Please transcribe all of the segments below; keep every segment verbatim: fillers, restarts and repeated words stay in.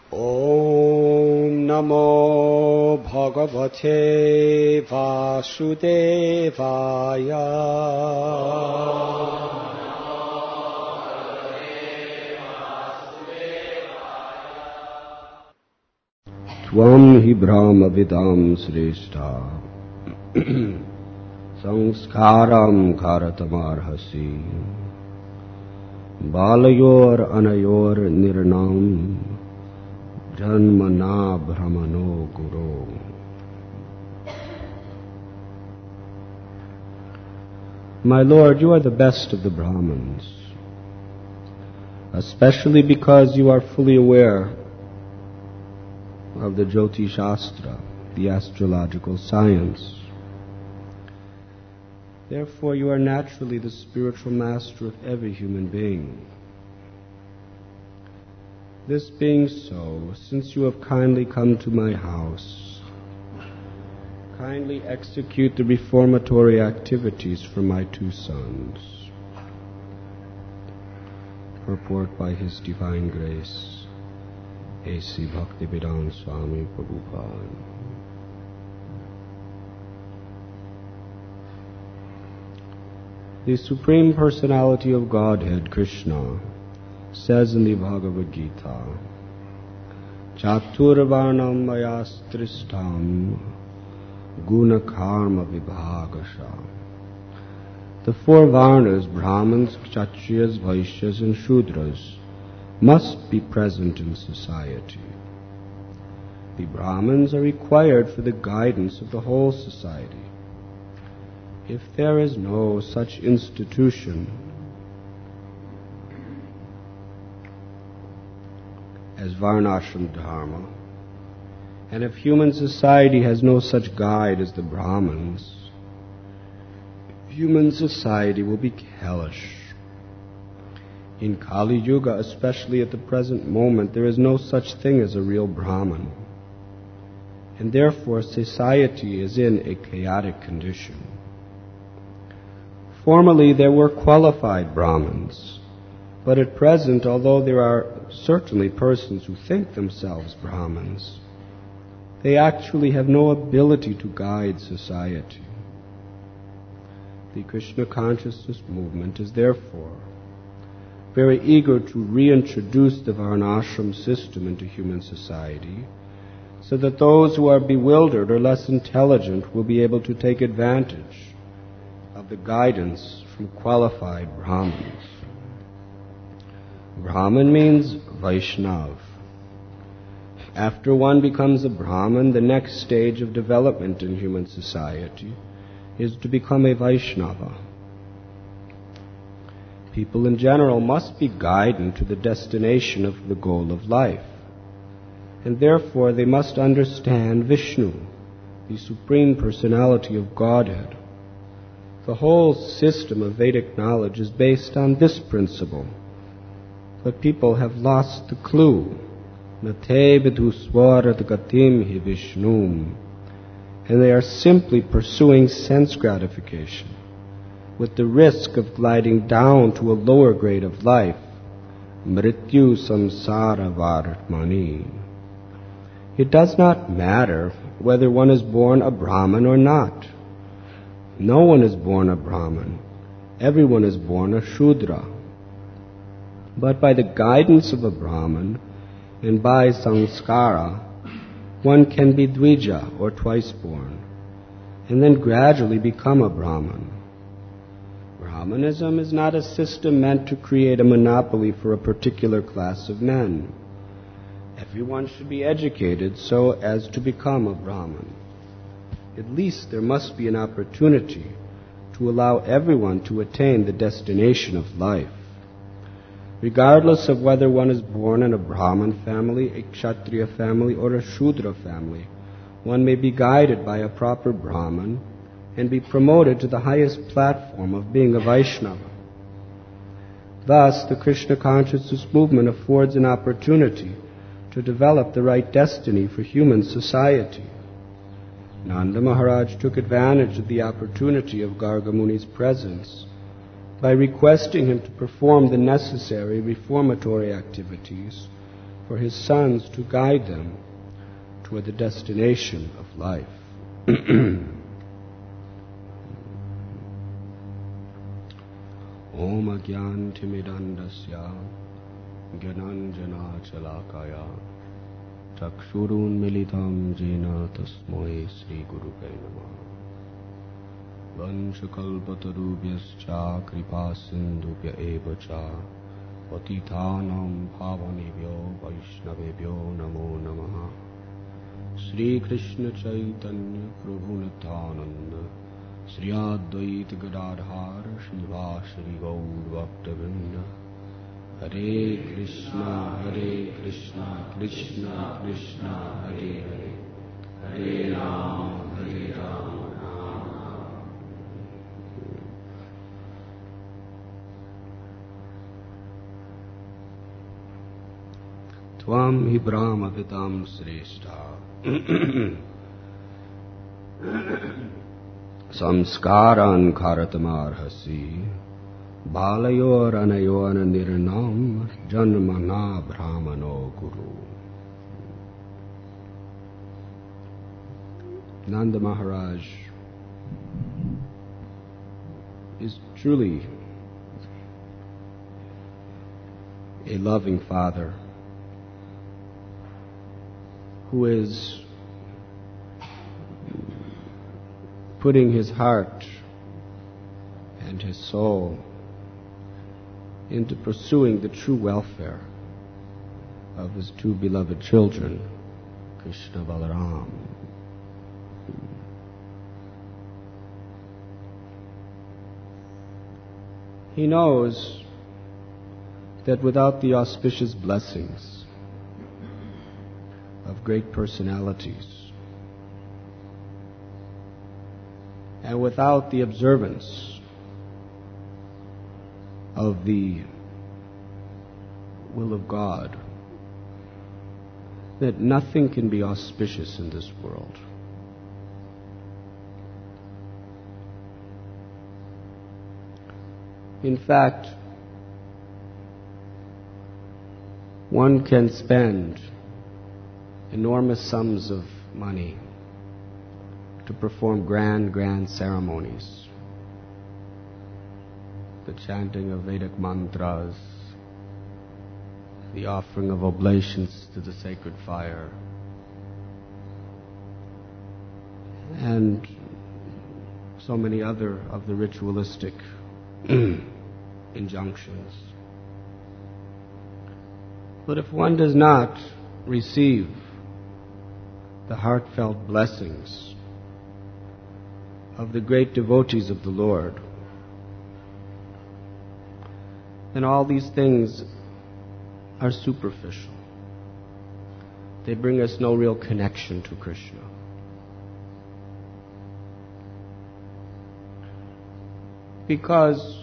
Om Namo Bhagavate Vasudevaya. Tvam hi Brahma Vidam Srishta Samskaram Karatamarhasi Balayor Anayor Nirnam Janmana Brahmano Guru. My Lord, you are the best of the Brahmins, especially because you are fully aware of the Jyoti Shastra, the astrological science. Therefore, you are naturally the spiritual master of every human being. This being so, since you have kindly come to my house, kindly execute the reformatory activities for my two sons. Purport by His Divine Grace, A C Bhaktivedanta Swami Prabhupada. The Supreme Personality of Godhead, Krishna, says in the Bhagavad Gita, Chaturvarnam mayastristam guna karma vibhagasha. The four Varnas, Brahmins, Kshatriyas, Vaishyas, and Shudras, must be present in society. The Brahmins are required for the guidance of the whole society. If there is no such institution as Varnashram Dharma, and if human society has no such guide as the Brahmins, human society will be hellish. In Kali Yuga, especially at the present moment, there is no such thing as a real Brahman, and therefore society is in a chaotic condition. Formerly there were qualified Brahmins, but at present, although there are certainly persons who think themselves Brahmins, they actually have no ability to guide society. The Krishna consciousness movement is therefore very eager to reintroduce the Varnashram system into human society, so that those who are bewildered or less intelligent will be able to take advantage of the guidance from qualified Brahmins. Brahman means Vaishnav. After one becomes a Brahman, the next stage of development in human society is to become a Vaishnava. People in general must be guided to the destination of the goal of life, and therefore they must understand Vishnu, the Supreme Personality of Godhead. The whole system of Vedic knowledge is based on this principle, but people have lost the clue. Nate vidhusvarat gatim hi Vishnum, and they are simply pursuing sense gratification, with the risk of gliding down to a lower grade of life, mrityu samsara varatmani. It does not matter whether one is born a Brahman or not. No one is born a Brahman. Everyone is born a Shudra. But by the guidance of a Brahman and by sanskara, one can be Dvija, or twice born, and then gradually become a Brahman. Brahmanism is not a system meant to create a monopoly for a particular class of men. Everyone should be educated so as to become a Brahman. At least there must be an opportunity to allow everyone to attain the destination of life. Regardless of whether one is born in a Brahman family, a Kshatriya family, or a Shudra family, one may be guided by a proper Brahman and be promoted to the highest platform of being a Vaishnava. Thus, the Krishna consciousness movement affords an opportunity to develop the right destiny for human society. Nanda Maharaj took advantage of the opportunity of Garga Muni's presence by requesting him to perform the necessary reformatory activities for his sons to guide them toward the destination of life. Om Agyantimidandasya Gyananjana Chalakaya Chakshurun Militam Jena Tasmoi Sri Gurupe Namah Vanchakalpatarubhyascha Kripa Sindhubhya Eva Cha Patithanam Bhavanebhyo Vaishnavebhyo Namo Namaha Sri Krishna Chaitanya Prabhu Nityananda Sri Advaita Gadadhar Shiva Shri Gaur Bhaktivinoda Hare Krishna Hare Krishna Krishna Krishna Hare Hare Hare Rama Hare Rama Tvam hi Brahma Vitam Sreshta Samskaran Karatamarhasi Balayor Anayon Nirnam Janmana Brahmano Guru. Nanda Maharaj is truly a loving father who is putting his heart and his soul into pursuing the true welfare of his two beloved children, Krishna Balaram. He knows that without the auspicious blessings of great personalities, and without the observance of the will of God, that nothing can be auspicious in this world. In fact, one can spend enormous sums of money to perform grand, grand ceremonies. The chanting of Vedic mantras, the offering of oblations to the sacred fire, and so many other of the ritualistic injunctions. But if one does not receive the heartfelt blessings of the great devotees of the Lord, then all these things are superficial. They bring us no real connection to Krishna. Because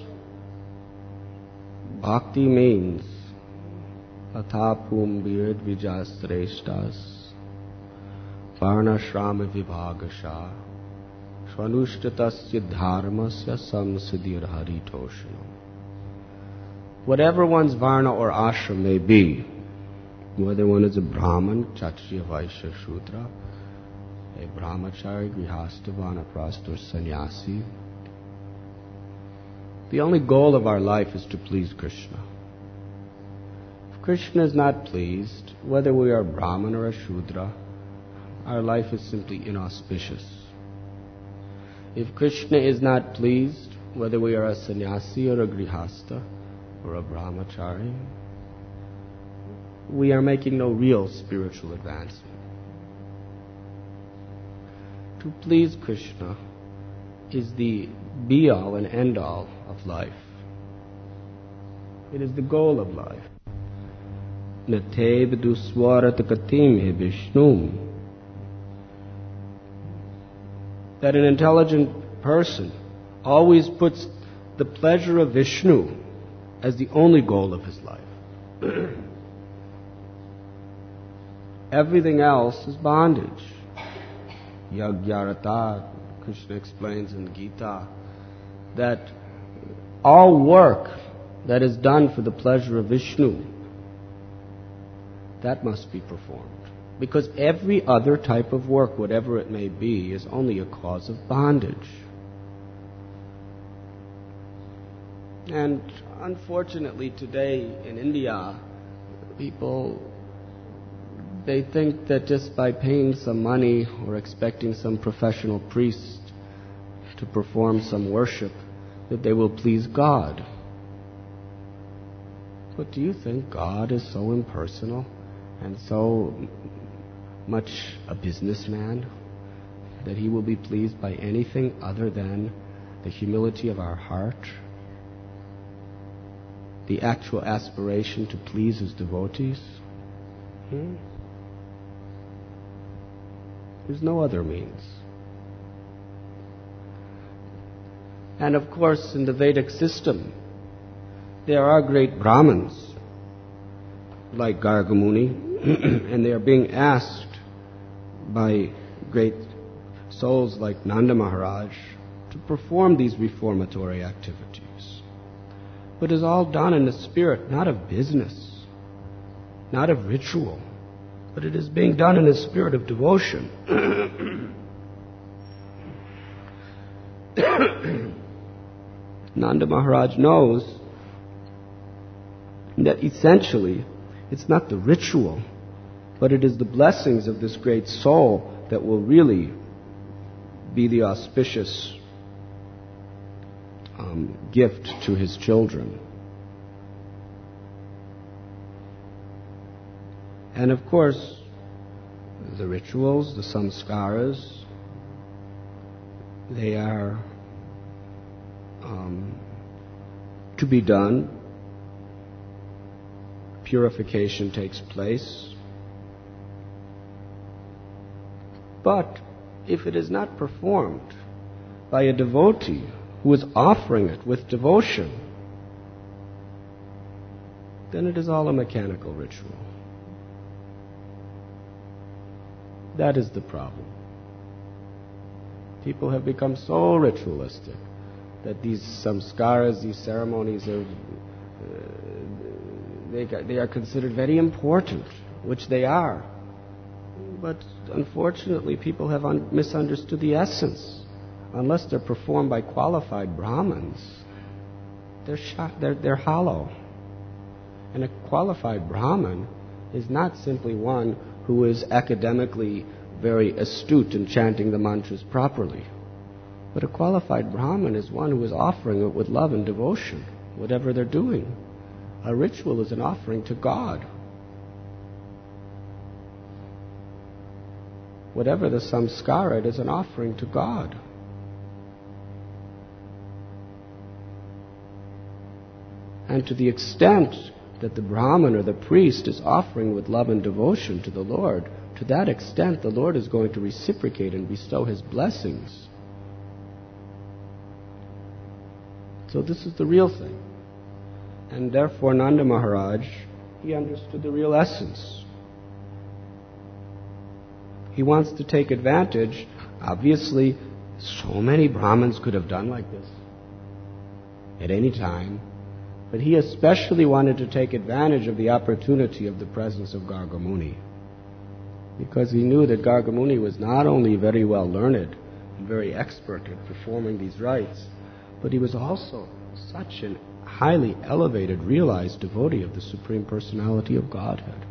bhakti means athapum virid vijasreshtas varna shrama vibhagasha swanushtatasya dharmasya samsiddhir haritoshanam. Whatever one's varna or ashram may be, whether one is a Brahman, Kshatriya, Vaishya, Shudra, a Brahmachari, Grihastha, Vanaprastha, or Sannyasi, the only goal of our life is to please Krishna. If Krishna is not pleased, whether we are a Brahman or a Shudra, our life is simply inauspicious. If Krishna is not pleased, whether we are a sannyasi or a grihastha or a brahmachari, we are making no real spiritual advancement. To please Krishna is the be-all and end-all of life. It is the goal of life. Nate viduswarat katim he Vishnum. That an intelligent person always puts the pleasure of Vishnu as the only goal of his life. Everything else is bondage. Yagyarata, Krishna explains in Gita, that all work that is done for the pleasure of Vishnu, that must be performed. Because every other type of work, whatever it may be, is only a cause of bondage. And unfortunately today in India, people, they think that just by paying some money or expecting some professional priest to perform some worship, that they will please God. But do you think God is so impersonal and so much a businessman that he will be pleased by anything other than the humility of our heart? The actual aspiration to please his devotees? Hmm? There's no other means. And of course, in the Vedic system, there are great Brahmins, like Garga Muni, and they are being asked by great souls like Nanda Maharaj to perform these reformatory activities. But it is all done in the spirit, not of business, not of ritual, but it is being done in a spirit of devotion. Nanda Maharaj knows that essentially it's not the ritual, but it is the blessings of this great soul that will really be the auspicious um, gift to his children. And of course, the rituals, the samskaras, they are um, to be done. Purification takes place. But if it is not performed by a devotee who is offering it with devotion, then it is all a mechanical ritual. That is the problem. People have become so ritualistic that these samskaras, these ceremonies, are, uh, they, they are considered very important, which they are. But unfortunately, people have un- misunderstood the essence. Unless they're performed by qualified Brahmins, they're, sh- they're, they're hollow. And a qualified Brahmin is not simply one who is academically very astute in chanting the mantras properly. But a qualified Brahmin is one who is offering it with love and devotion, whatever they're doing. A ritual is an offering to God. Whatever the samskara, it is an offering to God. And to the extent that the Brahmin or the priest is offering with love and devotion to the Lord, to that extent the Lord is going to reciprocate and bestow his blessings. So this is the real thing. And therefore Nanda Maharaj, he understood the real essence. He wants to take advantage. Obviously, so many Brahmins could have done like this at any time. But he especially wanted to take advantage of the opportunity of the presence of Garga Muni, because he knew that Garga Muni was not only very well learned and very expert in performing these rites, but he was also such a highly elevated, realized devotee of the Supreme Personality of Godhead.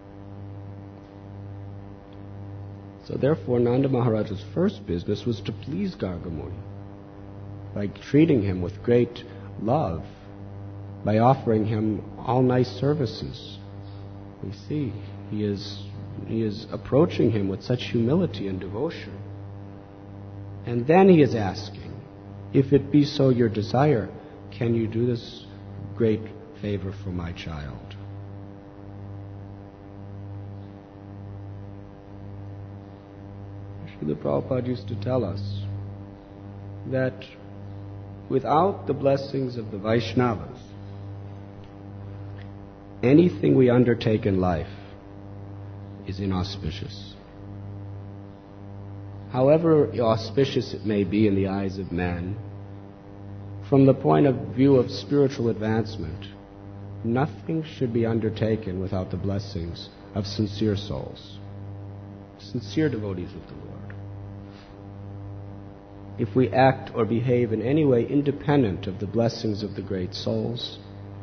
So therefore, Nanda Maharaj's first business was to please Garga Muni by treating him with great love, by offering him all nice services. We see he is he is approaching him with such humility and devotion. And then he is asking, if it be so your desire, can you do this great favor for my child? Srila Prabhupada used to tell us that without the blessings of the Vaishnavas, anything we undertake in life is inauspicious. However auspicious it may be in the eyes of man, from the point of view of spiritual advancement, nothing should be undertaken without the blessings of sincere souls, sincere devotees of the Lord. If we act or behave in any way independent of the blessings of the great souls,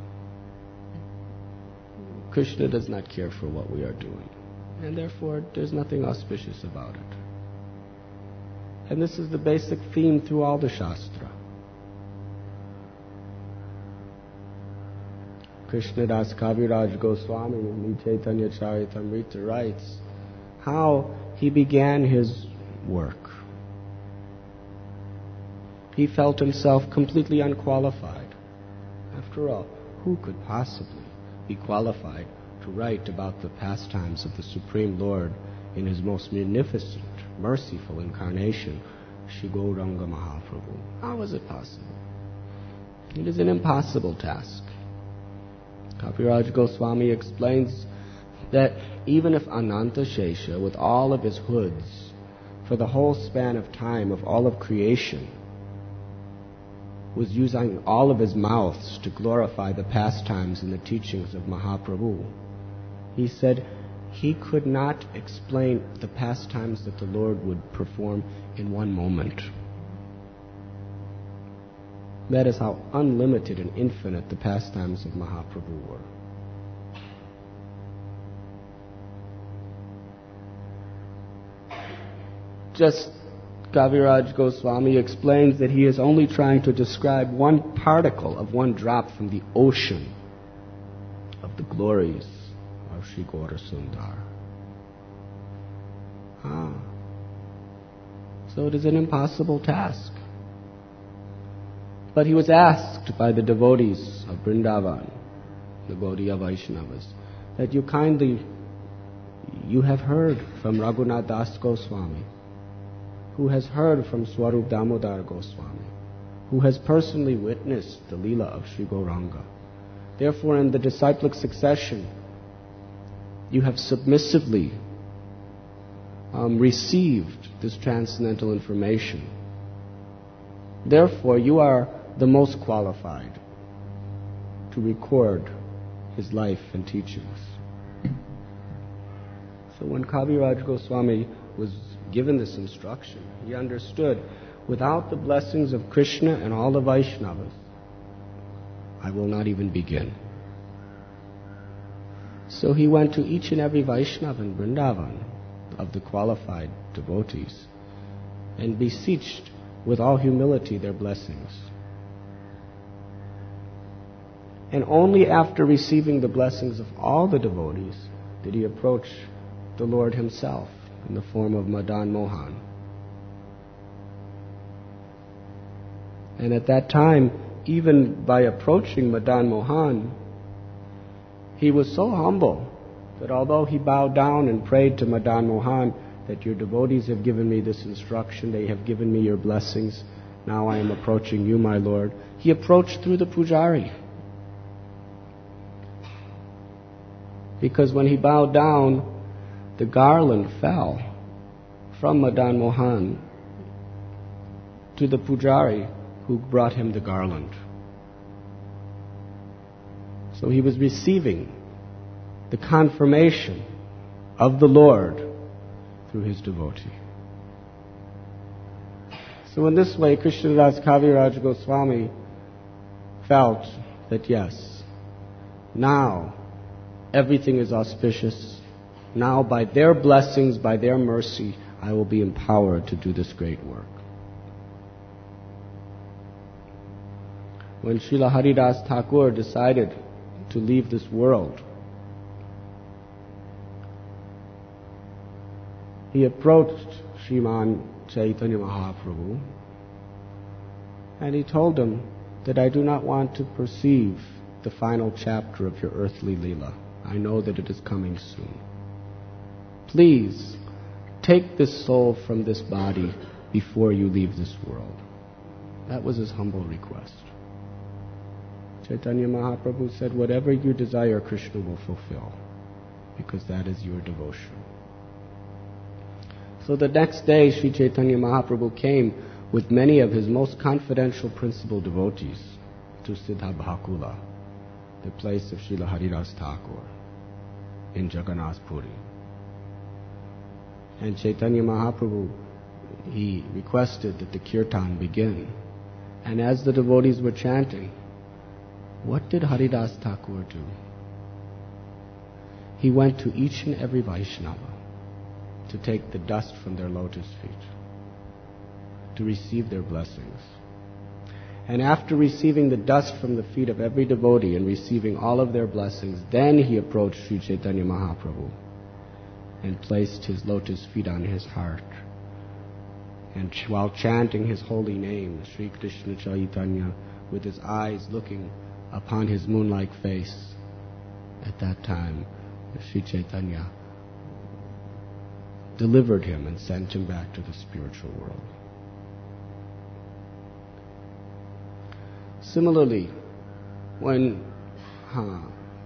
Krishna does not care for what we are doing, and therefore there's nothing auspicious about it. And this is the basic theme through all the Shastra. Krishnadas Kaviraj Goswami in the Chaitanya Charitamrita writes how he began his work. He felt himself completely unqualified. After all, who could possibly be qualified to write about the pastimes of the Supreme Lord in his most munificent, merciful incarnation, Shri Gauranga Mahaprabhu? How is it possible? It is an impossible task. Kaviraj Goswami explains that even if Ananta Shesha, with all of his hoods, for the whole span of time of all of creation, was using all of his mouths to glorify the pastimes and the teachings of Mahaprabhu, he said he could not explain the pastimes that the Lord would perform in one moment. That is how unlimited and infinite the pastimes of Mahaprabhu were. Just Kaviraj Goswami explains that he is only trying to describe one particle of one drop from the ocean of the glories of Shri Gaura Sundar. Ah. So it is an impossible task. But he was asked by the devotees of Vrindavan, the Gaudiya Vaishnavas, that you kindly, you have heard from Raghunath Das Goswami, who has heard from Swarup Damodar Goswami, who has personally witnessed the Leela of Shri Gauranga. Therefore, in the disciplic succession, you have submissively um, received this transcendental information. Therefore, you are the most qualified to record his life and teachings. So when Kaviraj Goswami was given this instruction, he understood, without the blessings of Krishna and all the Vaishnavas, I will not even begin. So he went to each and every Vaishnava in Vrindavan of the qualified devotees and beseeched with all humility their blessings. And only after receiving the blessings of all the devotees did he approach the Lord himself in the form of Madan Mohan. And at that time, even by approaching Madan Mohan, he was so humble that although he bowed down and prayed to Madan Mohan that your devotees have given me this instruction, they have given me your blessings, now I am approaching you, my Lord, he approached through the pujari. Because when he bowed down, the garland fell from Madan Mohan to the pujari who brought him the garland. So he was receiving the confirmation of the Lord through his devotee. So in this way, Krishnadas Kaviraj Goswami felt that yes, now everything is auspicious. Now by their blessings, by their mercy, I will be empowered to do this great work. When Srila Haridas Thakur decided to leave this world, he approached Sriman Chaitanya Mahaprabhu and he told him that I do not want to perceive the final chapter of your earthly Leela. I know that it is coming soon. Please, take this soul from this body before you leave this world. That was his humble request. Chaitanya Mahaprabhu said, whatever you desire, Krishna will fulfill, because that is your devotion. So the next day, Sri Chaitanya Mahaprabhu came with many of his most confidential principal devotees to Siddha Bhakula, the place of Srila Haridas Thakur, in Jagannath Puri. And Chaitanya Mahaprabhu, he requested that the kirtan begin. And as the devotees were chanting, what did Haridas Thakur do? He went to each and every Vaishnava to take the dust from their lotus feet, to receive their blessings. And after receiving the dust from the feet of every devotee and receiving all of their blessings, then he approached Sri Chaitanya Mahaprabhu and placed his lotus feet on his heart. And while chanting his holy name, Sri Krishna Chaitanya, with his eyes looking upon his moon-like face, at that time, Sri Chaitanya delivered him and sent him back to the spiritual world. Similarly, when uh,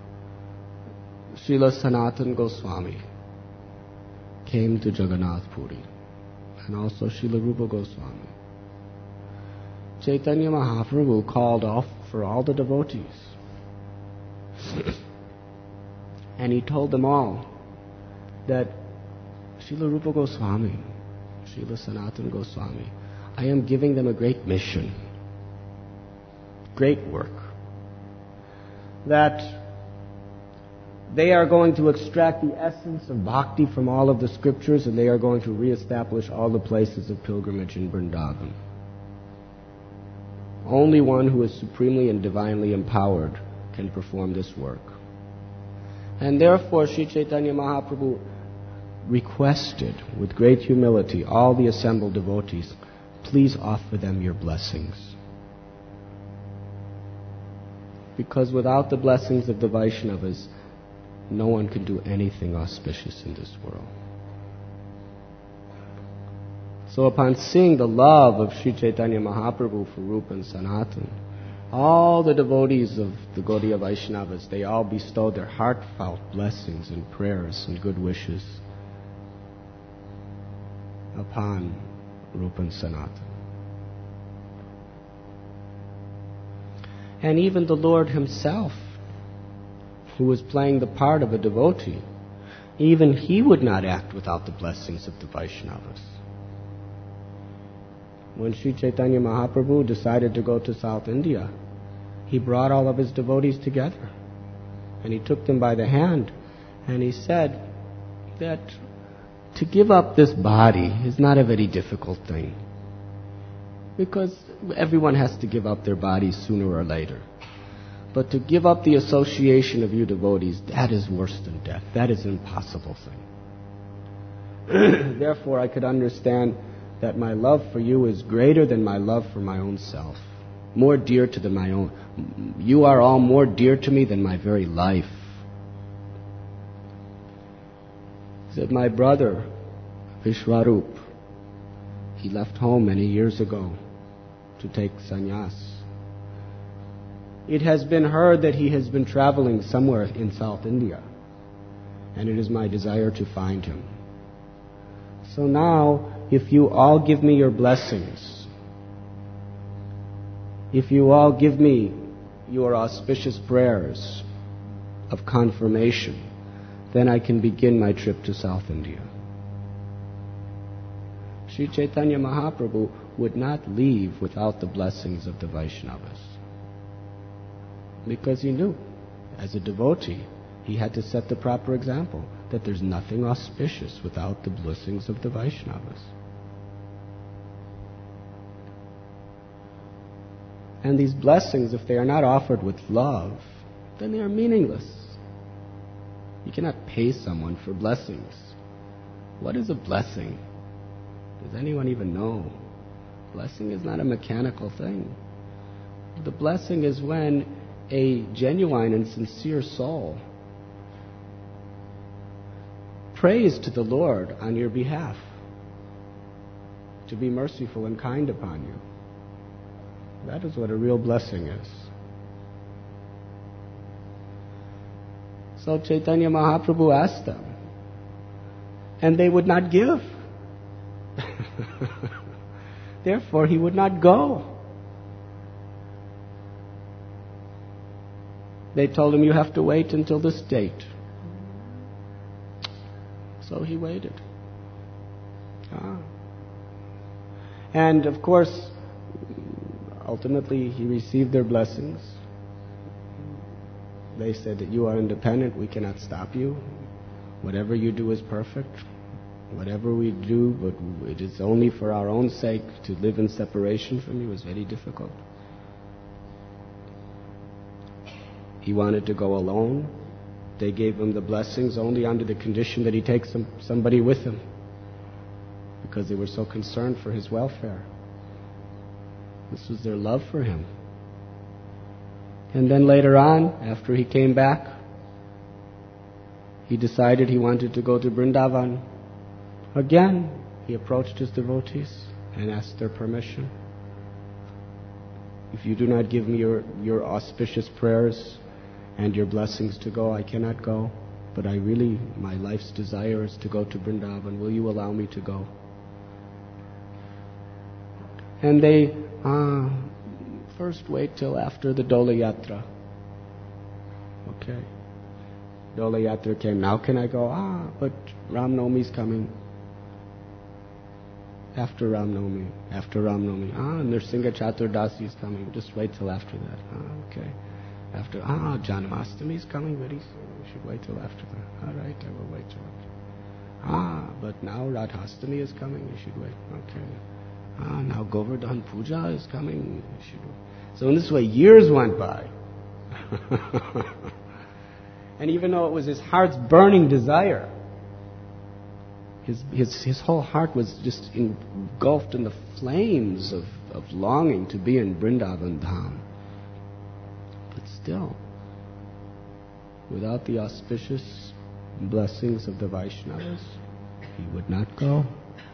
Srila Sanatana Goswami came to Jagannath Puri, and also Srila Rupa Goswami, Chaitanya Mahaprabhu called off for all the devotees. And he told them all that Srila Rupa Goswami, Srila Sanatana Goswami, I am giving them a great mission, great work, that they are going to extract the essence of bhakti from all of the scriptures, and they are going to reestablish all the places of pilgrimage in Vrindavan. Only one who is supremely and divinely empowered can perform this work. And therefore, Sri Chaitanya Mahaprabhu requested with great humility all the assembled devotees, please offer them your blessings. Because without the blessings of the Vaishnavas, no one can do anything auspicious in this world. So upon seeing the love of Sri Chaitanya Mahaprabhu for Rupa and Sanatana, all the devotees of the Gaudiya Vaishnavas, they all bestowed their heartfelt blessings and prayers and good wishes upon Rupa and Sanatana. And even the Lord himself, who was playing the part of a devotee, even he would not act without the blessings of the Vaishnavas. When Sri Chaitanya Mahaprabhu decided to go to South India, he brought all of his devotees together and he took them by the hand and he said that to give up this body is not a very difficult thing, because everyone has to give up their bodies sooner or later. But to give up the association of you devotees, that is worse than death. That is an impossible thing. Therefore, I could understand that my love for you is greater than my love for my own self, more dear to than my own. You are all more dear to me than my very life. He said, my brother, Vishwarup, he left home many years ago to take sannyas. It has been heard that he has been traveling somewhere in South India, and it is my desire to find him. So now, if you all give me your blessings, if you all give me your auspicious prayers of confirmation, then I can begin my trip to South India. Sri Chaitanya Mahaprabhu would not leave without the blessings of the Vaishnavas, because he knew, as a devotee, he had to set the proper example, that there's nothing auspicious without the blessings of the Vaishnavas. And these blessings, if they are not offered with love, then they are meaningless. You cannot pay someone for blessings. What is a blessing? Does anyone even know? Blessing is not a mechanical thing. The blessing is when a genuine and sincere soul prays to the Lord on your behalf to be merciful and kind upon you. That is what a real blessing is. So Chaitanya Mahaprabhu asked them, and they would not give. Therefore, he would not go. They told him, you have to wait until this date. So he waited. Ah. And of course, ultimately he received their blessings. They said that you are independent, we cannot stop you. Whatever you do is perfect. Whatever we do, but it is only for our own sake. To live in separation from you is very difficult. He wanted to go alone. They gave him the blessings only under the condition that he takes some, somebody with him, because they were so concerned for his welfare. This was their love for him. And then later on, after he came back, he decided he wanted to go to Vrindavan. Again, he approached his devotees and asked their permission. If you do not give me your, your auspicious prayers and your blessings to go, I cannot go. But I really, my life's desire is to go to Vrindavan. Will you allow me to go? And they, ah, first wait till after the Dola Yatra. Okay. Dola Yatra came. Now can I go? Ah, but Ram Navami's coming. After Ram Navami. After Ram Navami. Ah, Nrsimha Chaturdasi is coming. Just wait till after that. Ah, okay. After, ah, Janmashtami is coming very soon. We should wait till after that. All right, I will wait till after. Ah, but now Radhastami is coming. We should wait. Okay. Ah, now Govardhan Puja is coming. We should wait. So in this way, years went by. And even though it was his heart's burning desire, his his his whole heart was just engulfed in the flames of, of longing to be in Vrindavan Dham. But still, without the auspicious blessings of the Vaishnavas, he would not go.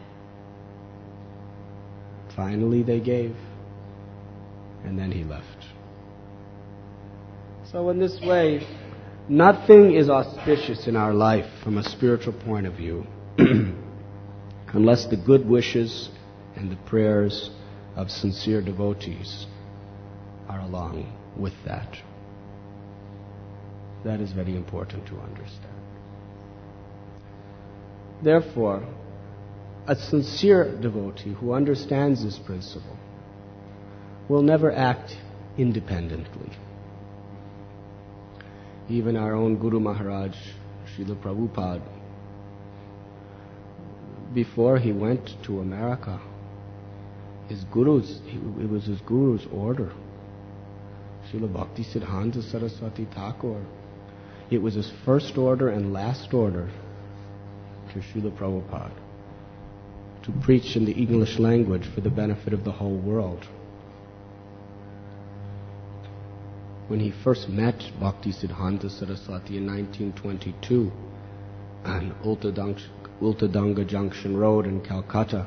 Finally they gave, and then he left. So in this way, nothing is auspicious in our life from a spiritual point of view unless the good wishes and the prayers of sincere devotees are along with that. That is very important to understand. Therefore, a sincere devotee who understands this principle will never act independently. Even our own Guru Maharaj, Srila Prabhupada, before he went to America, his guru's, it was his guru's order. Srila Bhaktisiddhanta Saraswati Thakur, it was his first order and last order to Srila Prabhupada to preach in the English language for the benefit of the whole world. When he first met Bhaktisiddhanta Saraswati in nineteen twenty-two on Ultadanga Junction Road in Calcutta,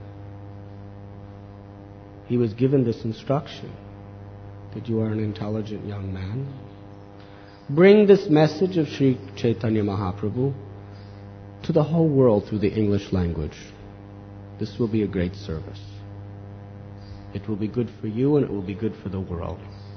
he was given this instruction that you are an intelligent young man. Bring this message of Sri Chaitanya Mahaprabhu to the whole world through the English language. This will be a great service. It will be good for you and it will be good for the world.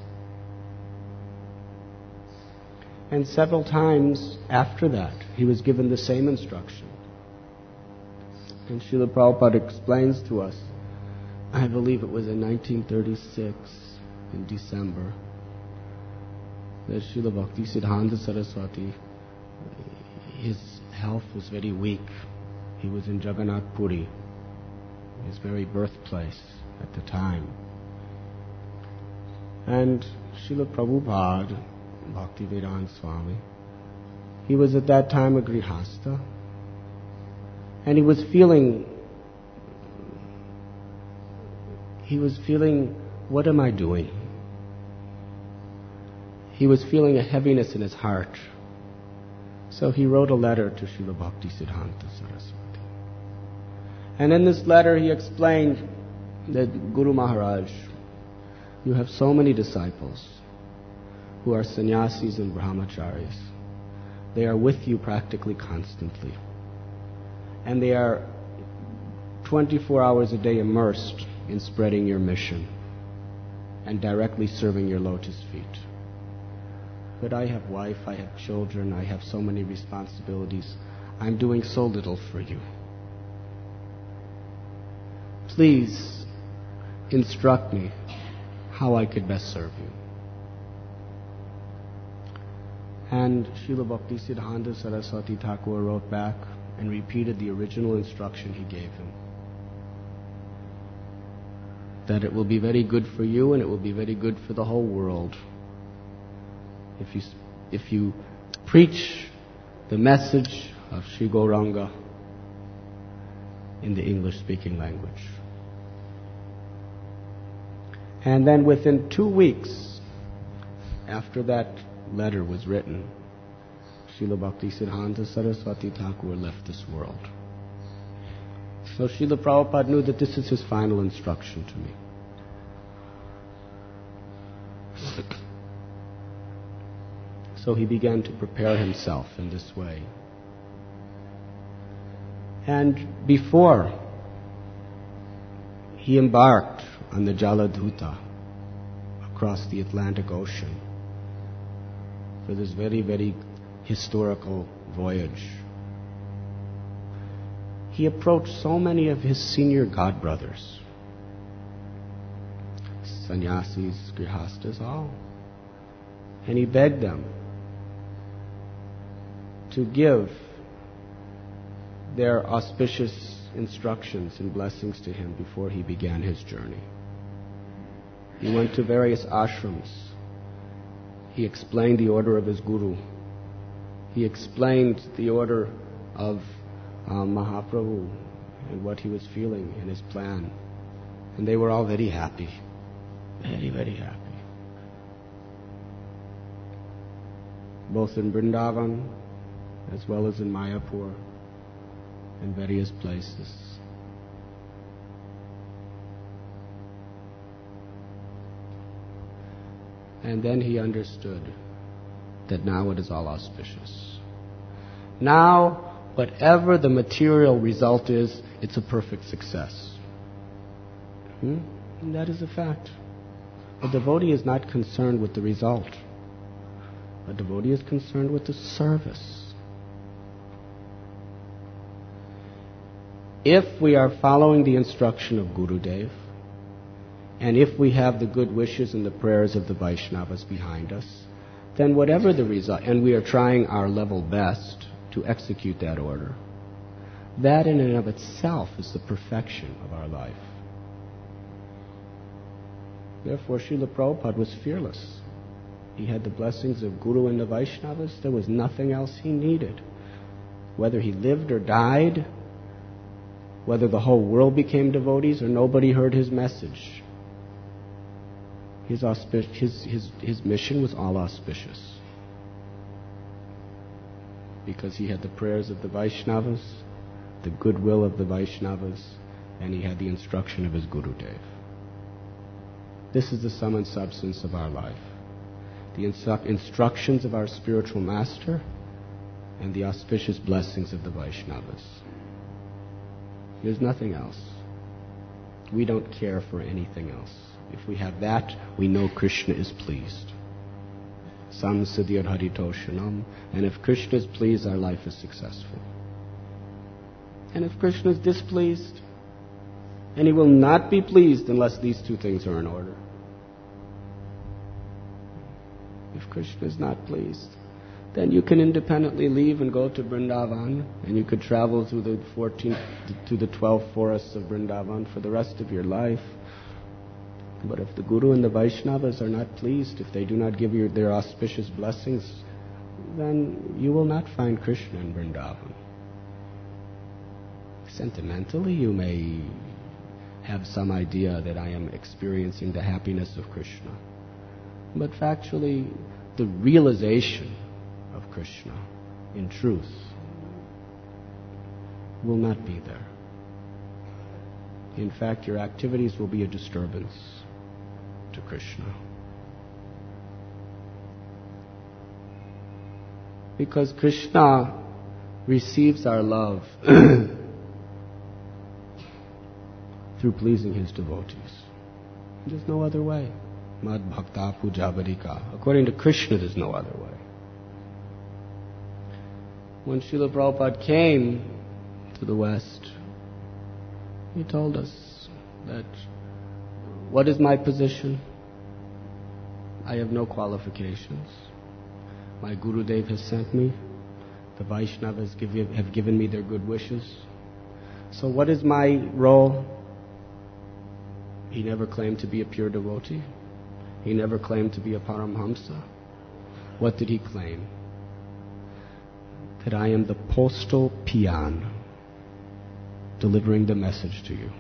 And several times after that, he was given the same instruction. And Srila Prabhupada explains to us, I believe it was in nineteen thirty-six, in December, that Srila Bhaktisiddhanta Saraswati, his health was very weak. He was in Jagannath Puri, his very birthplace at the time. And Srila Prabhupada, Bhaktivedanta Swami, he was at that time a Grihastha, and he was feeling, he was feeling, what am I doing? He was feeling a heaviness in his heart. So he wrote a letter to Srila Bhaktisiddhanta Saraswati. And in this letter he explained that, Guru Maharaj, you have so many disciples who are sannyasis and brahmacharis. They are with you practically constantly. And they are twenty-four hours a day immersed in spreading your mission and directly serving your lotus feet. But I have wife, I have children, I have so many responsibilities. I'm doing so little for you. Please instruct me how I could best serve you. And Srila Bhaktisiddhanta Saraswati Thakur wrote back and repeated the original instruction he gave him. That it will be very good for you and it will be very good for the whole world if you, if you preach the message of Sri Gauranga in the English-speaking language. And then within two weeks after that letter was written, Srila Bhaktisiddhanta Saraswati Thakur left this world. So Srila Prabhupada knew that this is his final instruction to me. So he began to prepare himself in this way. And before he embarked on the Jaladhuta across the Atlantic Ocean for this very, very historical voyage, he approached so many of his senior godbrothers, sannyasis, grihastas, all, and he begged them to give their auspicious instructions and blessings to him before he began his journey. He went to various ashrams. He explained the order of his guru. He explained the order of um, Mahaprabhu and what he was feeling in his plan. And they were all very happy. Very, very happy. Both in Vrindavan as well as in Mayapur and various places. And then he understood that now it is all auspicious. Now, whatever the material result is, it's a perfect success. Hmm? And that is a fact. A devotee is not concerned with the result. A devotee is concerned with the service. If we are following the instruction of Gurudev, and if we have the good wishes and the prayers of the Vaishnavas behind us, then whatever the result, and we are trying our level best to execute that order, that in and of itself is the perfection of our life. Therefore, Srila Prabhupada was fearless. He had the blessings of Guru and the Vaishnavas. There was nothing else he needed. Whether he lived or died, whether the whole world became devotees or nobody heard his message, his, auspic- his, his, his mission was all auspicious. Because he had the prayers of the Vaishnavas, the goodwill of the Vaishnavas, and he had the instruction of his Gurudev. This is the sum and substance of our life. The instru- instructions of our spiritual master and the auspicious blessings of the Vaishnavas. There's nothing else. We don't care for anything else. If we have that, we know Krishna is pleased. Samsadhyar haritoshanam. And if Krishna is pleased, our life is successful. And if Krishna is displeased, and he will not be pleased unless these two things are in order. If Krishna is not pleased, then you can independently leave and go to Vrindavan, and you could travel through the fourteen to the twelve forests of Vrindavan for the rest of your life. But if the Guru and the Vaishnavas are not pleased, if they do not give you their auspicious blessings, then you will not find Krishna in Vrindavan. Sentimentally, you may have some idea that I am experiencing the happiness of Krishna. But factually, the realization of Krishna, in truth, will not be there. In fact, your activities will be a disturbance to Krishna. Because Krishna receives our love through pleasing his devotees. There's no other way. Mad bhakta puja varika. According to Krishna, there's no other way. when Srila Prabhupada came to the West, he told us that, what is my position? I have no qualifications. My Gurudev has sent me. The Vaishnavas give, have given me their good wishes. So what is my role? He never claimed to be a pure devotee. He never claimed to be a Paramhamsa. What did he claim? That I am the postal peon delivering the message to you.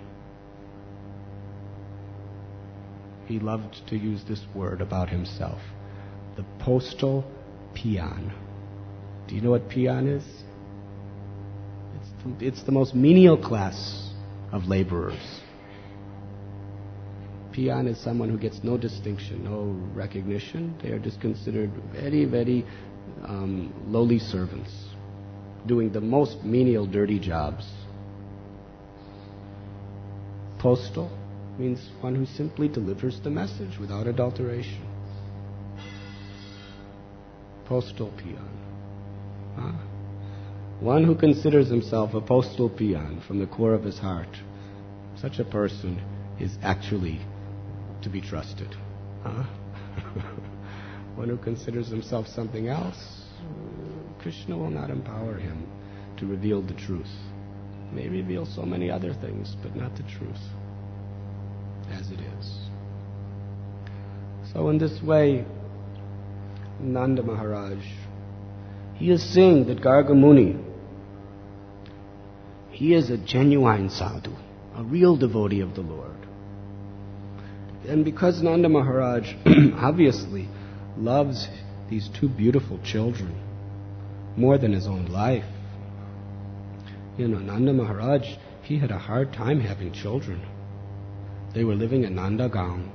He loved to use this word about himself. The postal peon. Do you know what peon is? It's the, it's the most menial class of laborers. Peon is someone who gets no distinction, no recognition. They are just considered very, very um, lowly servants, doing the most menial, dirty jobs. Postal means one who simply delivers the message without adulteration. Postal peon. Huh? One who considers himself a postal peon from the core of his heart, such a person is actually to be trusted. Huh? One who considers himself something else, Krishna will not empower him to reveal the truth. He may reveal so many other things, but not the truth as it is. So in this way, Nanda Maharaj, he is saying that Garga Muni, he is a genuine sadhu, a real devotee of the Lord. And because Nanda Maharaj obviously loves these two beautiful children more than his own life, you know, Nanda Maharaj, he had a hard time having children. They were living in Nandagaon,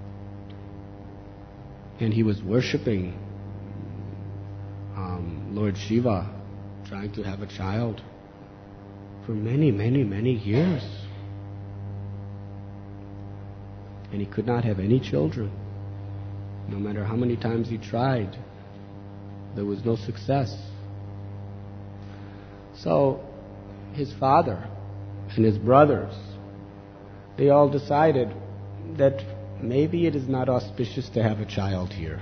and he was worshipping um, Lord Shiva, trying to have a child for many, many, many years. And he could not have any children. No matter how many times he tried, there was no success. So his father and his brothers, they all decided that maybe it is not auspicious to have a child here.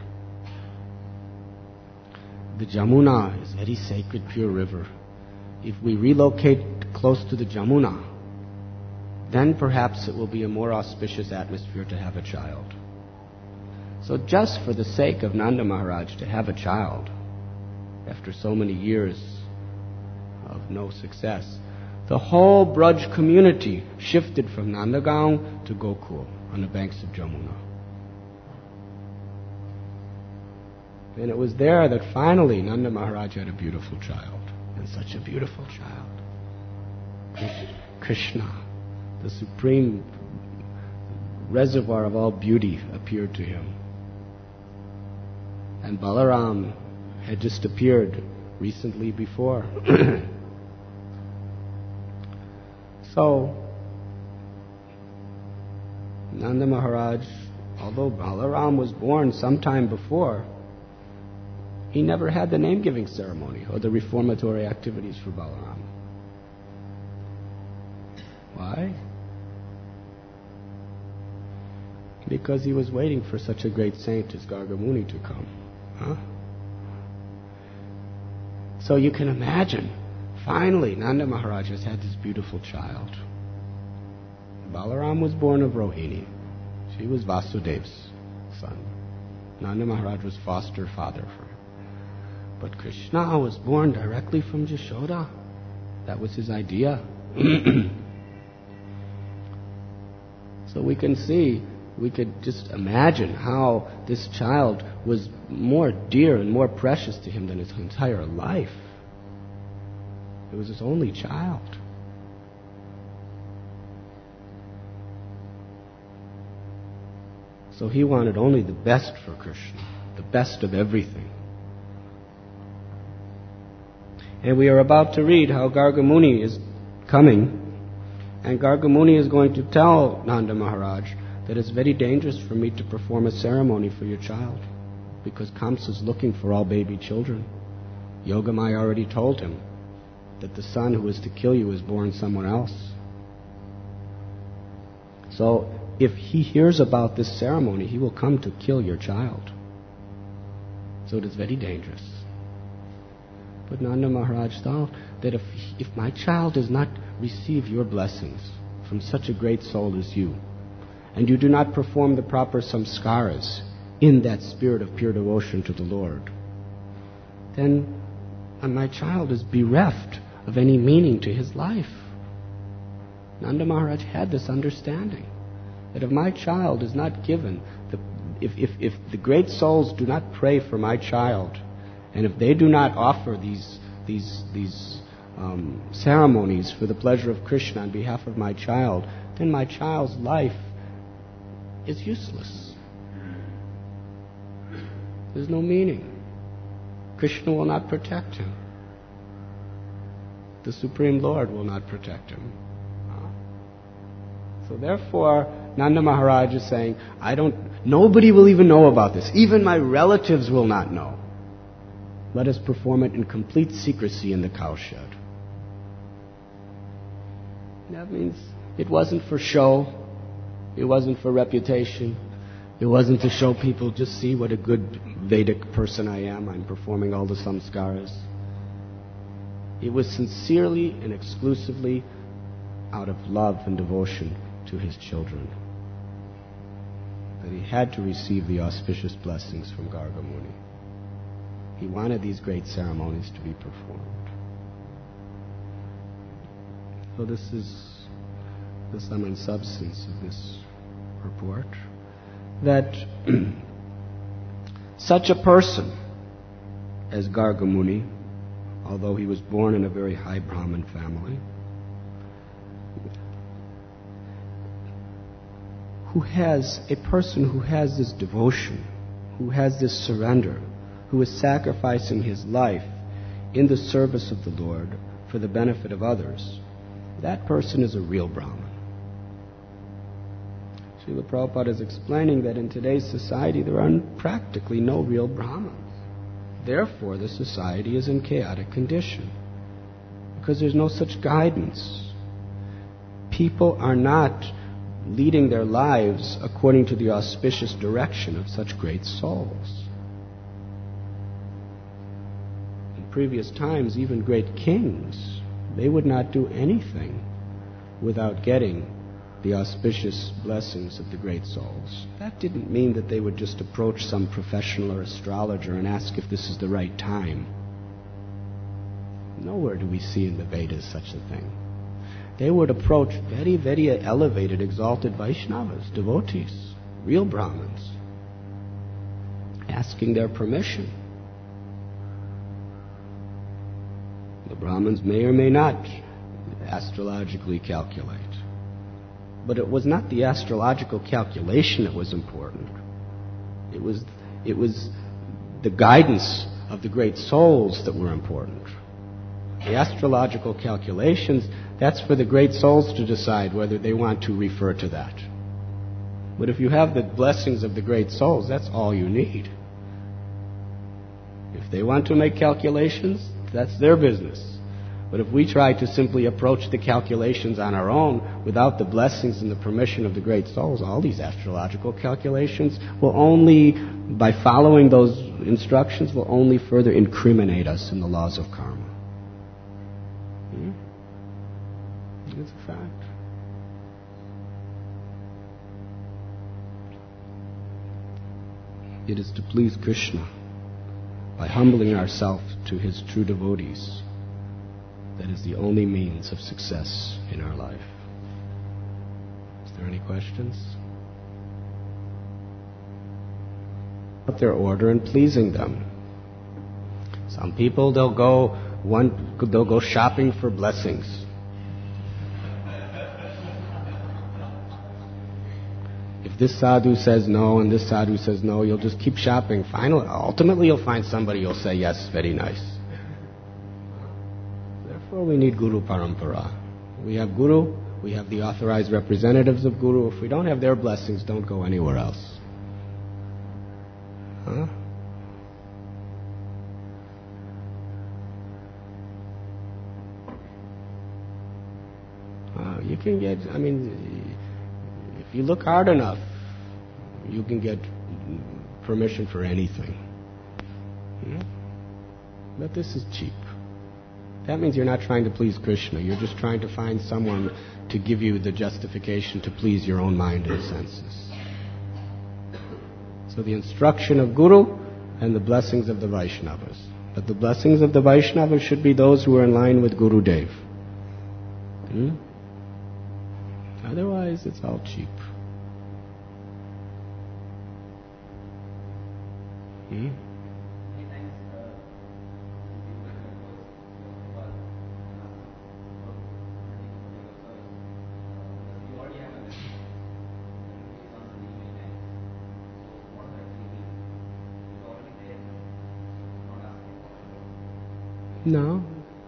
The Jamuna is a very sacred, pure river. If we relocate close to the Jamuna, then perhaps it will be a more auspicious atmosphere to have a child. So just for the sake of Nanda Maharaj to have a child, after so many years of no success, the whole Braj community shifted from Nandagaon to Gokul on the banks of Jamuna. And it was there that finally Nanda Maharaj had a beautiful child, and such a beautiful child. Krishna, the supreme reservoir of all beauty, appeared to him. And Balaram had just appeared recently before. So, Nanda Maharaj, although Balaram was born sometime before, he never had the name-giving ceremony or the reformatory activities for Balaram. Why? Because he was waiting for such a great saint as Garga Muni to come. Huh? So you can imagine, finally, Nanda Maharaj has had this beautiful child. Balaram was born of Rohini. She was Vasudev's son. Nanda Maharaj was foster father for her. But Krishna was born directly from Jashoda. That was his idea. So we can see, we could just imagine how this child was more dear and more precious to him than his entire life. It was his only child. So he wanted only the best for Krishna, the best of everything. And we are about to read how Garga Muni is coming, and Garga Muni is going to tell Nanda Maharaj that it's very dangerous for me to perform a ceremony for your child, because Kamsa is looking for all baby children. Yogamaya already told him that the son who was to kill you is born somewhere else. So if he hears about this ceremony, he will come to kill your child. So it is very dangerous. But Nanda Maharaj thought that if, if my child does not receive your blessings from such a great soul as you, and you do not perform the proper samskaras in that spirit of pure devotion to the Lord, then my child is bereft of any meaning to his life. Nanda Maharaj had this understanding, that if my child is not given, the, if, if, if the great souls do not pray for my child, and if they do not offer these, these, these um, ceremonies for the pleasure of Krishna on behalf of my child, then my child's life is useless. There's no meaning. Krishna will not protect him. The Supreme Lord will not protect him. So therefore, Nanda Maharaj is saying, I don't, nobody will even know about this. Even my relatives will not know. Let us perform it in complete secrecy in the cowshed. That means it wasn't for show. It wasn't for reputation. It wasn't to show people, just see what a good Vedic person I am. I'm performing all the samskaras. It was sincerely and exclusively out of love and devotion to his children that he had to receive the auspicious blessings from Garga Muni. He wanted these great ceremonies to be performed. So this is the sum and substance of this report, that such a person as Garga Muni, although he was born in a very high Brahmin family, who has, a person who has this devotion, who has this surrender, who is sacrificing his life in the service of the Lord for the benefit of others, that person is a real Brahmin. Srila Prabhupada is explaining that in today's society there are practically no real Brahmins. Therefore, the society is in chaotic condition, because there's no such guidance. People are not leading their lives according to the auspicious direction of such great souls. In previous times, even great kings, they would not do anything without getting the auspicious blessings of the great souls. That didn't mean that they would just approach some professional or astrologer and ask if this is the right time. Nowhere do we see in the Vedas such a thing. They would approach very, very elevated, exalted Vaishnavas, devotees, real Brahmins, asking their permission. The Brahmins may or may not astrologically calculate. But it was not the astrological calculation that was important. It was, it was the guidance of the great souls that were important. The astrological calculations, that's for the great souls to decide whether they want to refer to that. But if you have the blessings of the great souls, that's all you need. If they want to make calculations, that's their business. But if we try to simply approach the calculations on our own without the blessings and the permission of the great souls, all these astrological calculations will only, by following those instructions, will only further incriminate us in the laws of karma. Hmm? It's a fact. It is to please Krishna by humbling ourselves to his true devotees. That is the only means of success in our life. Is there any questions? About their order and pleasing them. Some people, they'll go one, they'll go shopping for blessings. If this sadhu says no and this sadhu says no, you'll just keep shopping. Finally, ultimately, you'll find somebody who'll say yes, very nice. Therefore, we need Guru Parampara. We have Guru, we have the authorized representatives of Guru. If we don't have their blessings, don't go anywhere else. Huh? you can get, I mean, if you look hard enough, you can get permission for anything. Hmm? But this is cheap. That means you're not trying to please Krishna. You're just trying to find someone to give you the justification to please your own mind and senses. So the instruction of Guru and the blessings of the Vaishnavas. But the blessings of the Vaishnavas should be those who are in line with Guru Dev. Hmm? Otherwise, it's all cheap. Hmm? No.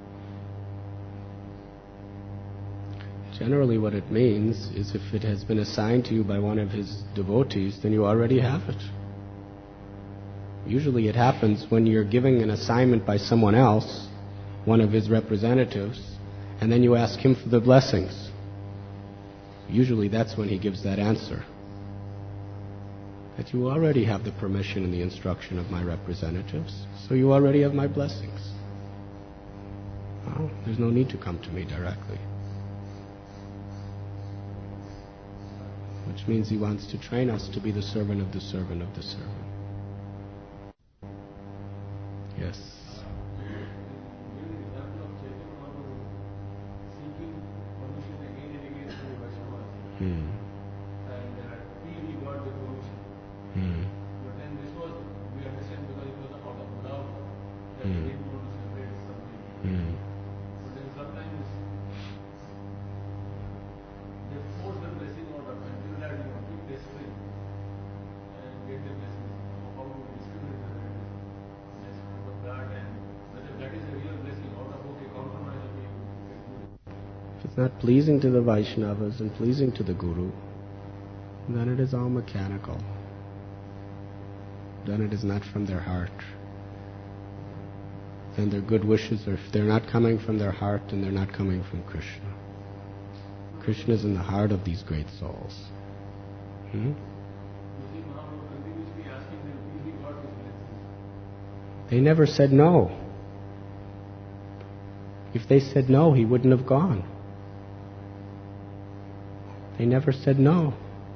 Generally what it means is if it has been assigned to you by one of his devotees, then you already have it. Usually it happens when you're giving an assignment by someone else, one of his representatives, and then you ask him for the blessings. Usually that's when he gives that answer. That you already have the permission and the instruction of my representatives, so you already have my blessings. Well, there's no need to come to me directly. Which means he wants to train us to be the servant of the servant of the servant. Yes. Hmm. Hmm. Hmm. Hmm. If it's not pleasing to the Vaishnavas and pleasing to the Guru, then it is all mechanical. Then it is not from their heart. Then their good wishes, or if they're not coming from their heart, then they're not coming from Krishna. Krishna is in the heart of these great souls. Hmm? They never said no. If they said no, he wouldn't have gone. They never said no.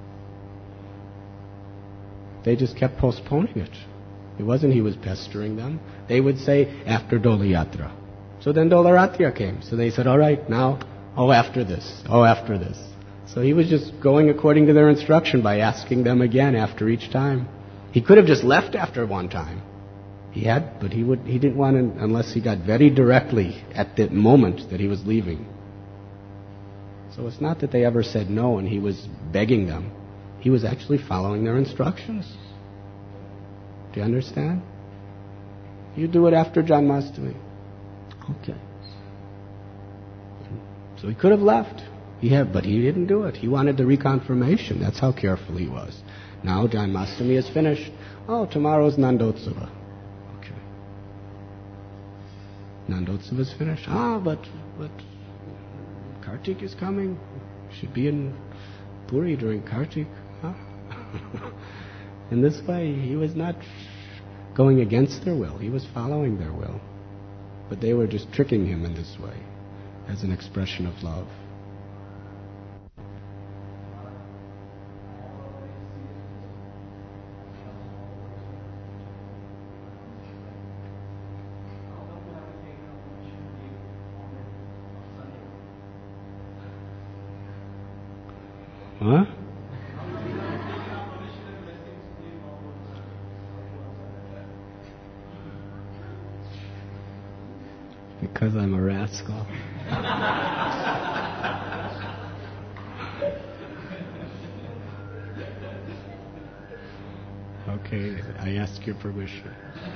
They just kept postponing it. It wasn't he was pestering them. They would say, after Dola Yatra. So then Dola Yatra came. So they said, all right, now, oh, after this, oh, after this. So he was just going according to their instruction by asking them again after each time. He could have just left after one time. He had, but he would. He didn't want to, unless he got very directly at the moment that he was leaving. So it's not that they ever said no and he was begging them. He was actually following their instructions. Do you understand? You do it after Janmashtami. Okay. So he could have left. He had, but he didn't do it. He wanted the reconfirmation. That's how careful he was. Now Janmashtami is finished. Oh, tomorrow's Nandotsava. Okay. Nandotsava is finished. Ah, but but Kartik is coming. Should be in Puri during Kartik. Huh? In this way, he was not going against their will. He was following their will. But they were just tricking him in this way, as an expression of love. Huh? Because I'm a rascal. Okay, I ask your permission.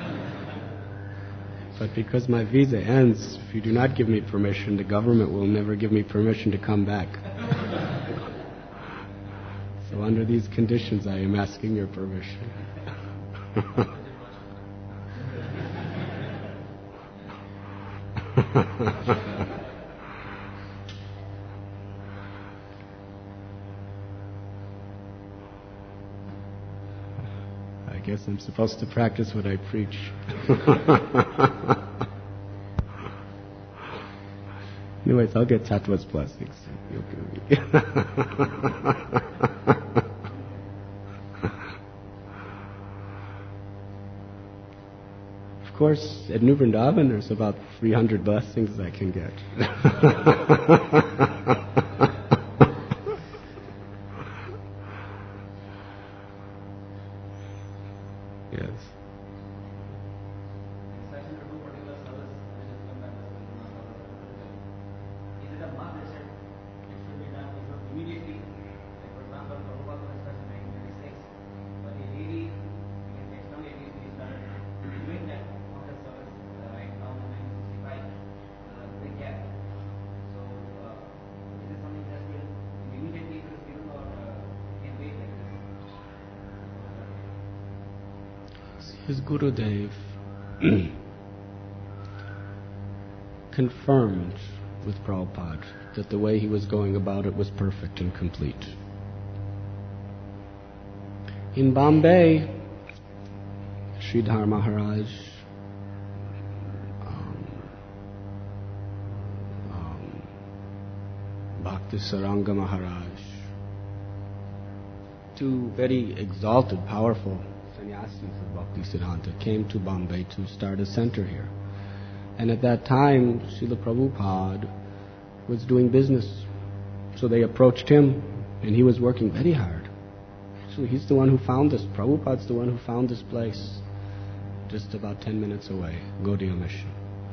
But because my visa ends, if you do not give me permission, the government will never give me permission to come back. So under these conditions, I am asking your permission. guess I'm supposed to practice what I preach. Anyways, I'll get Tattva's blessings. You'll give me. Of course, at New Vrindavan, there's about three hundred blessings I can get. Yes. His Gurudev confirmed with Prabhupada that the way he was going about it was perfect and complete. In Bombay, Sridhar Maharaj, um, um, Bhakti Saranga Maharaj, two very exalted, powerful sannyasis of Bhakti Siddhanta came to Bombay to start a center here. And at that time, Srila Prabhupada was doing business. So they approached him, and he was working very hard. Actually, he's the one who found this. Prabhupada's the one who found this place, just about ten minutes away, Gaudiya Mission.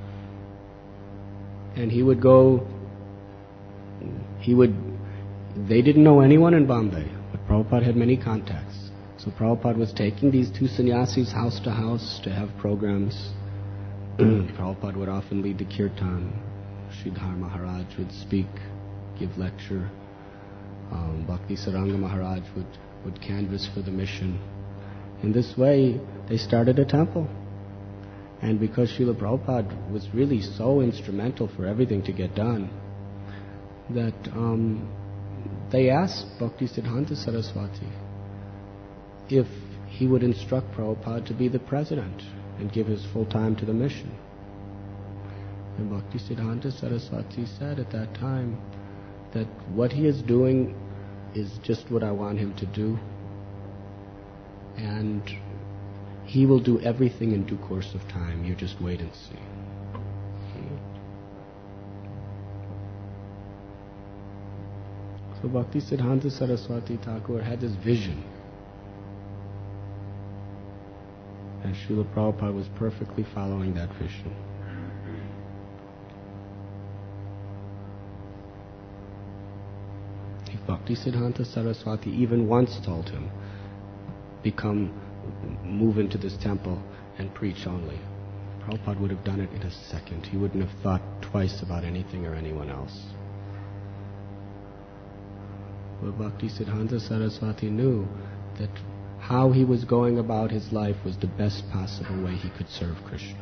And he would go, he would, they didn't know anyone in Bombay, but Prabhupada had many contacts. So Prabhupada was taking these two sannyasis house to house to have programs. Prabhupada would often lead the kirtan. Sridhar Maharaj would speak, give lecture. Um, Bhakti Saranga Maharaj would, would canvass for the mission. In this way, they started a temple. And because Srila Prabhupada was really so instrumental for everything to get done, that um, they asked Bhakti Siddhanta Saraswati if he would instruct Prabhupada to be the president and give his full time to the mission. And Bhakti Siddhanta Saraswati said at that time that what he is doing is just what I want him to do, and he will do everything in due course of time. You just wait and see. So Bhakti Siddhanta Saraswati Thakur had this vision. And Srila Prabhupada was perfectly following that vision. If Bhakti Siddhanta Saraswati even once told him, become, move into this temple and preach only, Prabhupada would have done it in a second. He wouldn't have thought twice about anything or anyone else. But Bhakti Siddhanta Saraswati knew that how he was going about his life was the best possible way he could serve Krishna.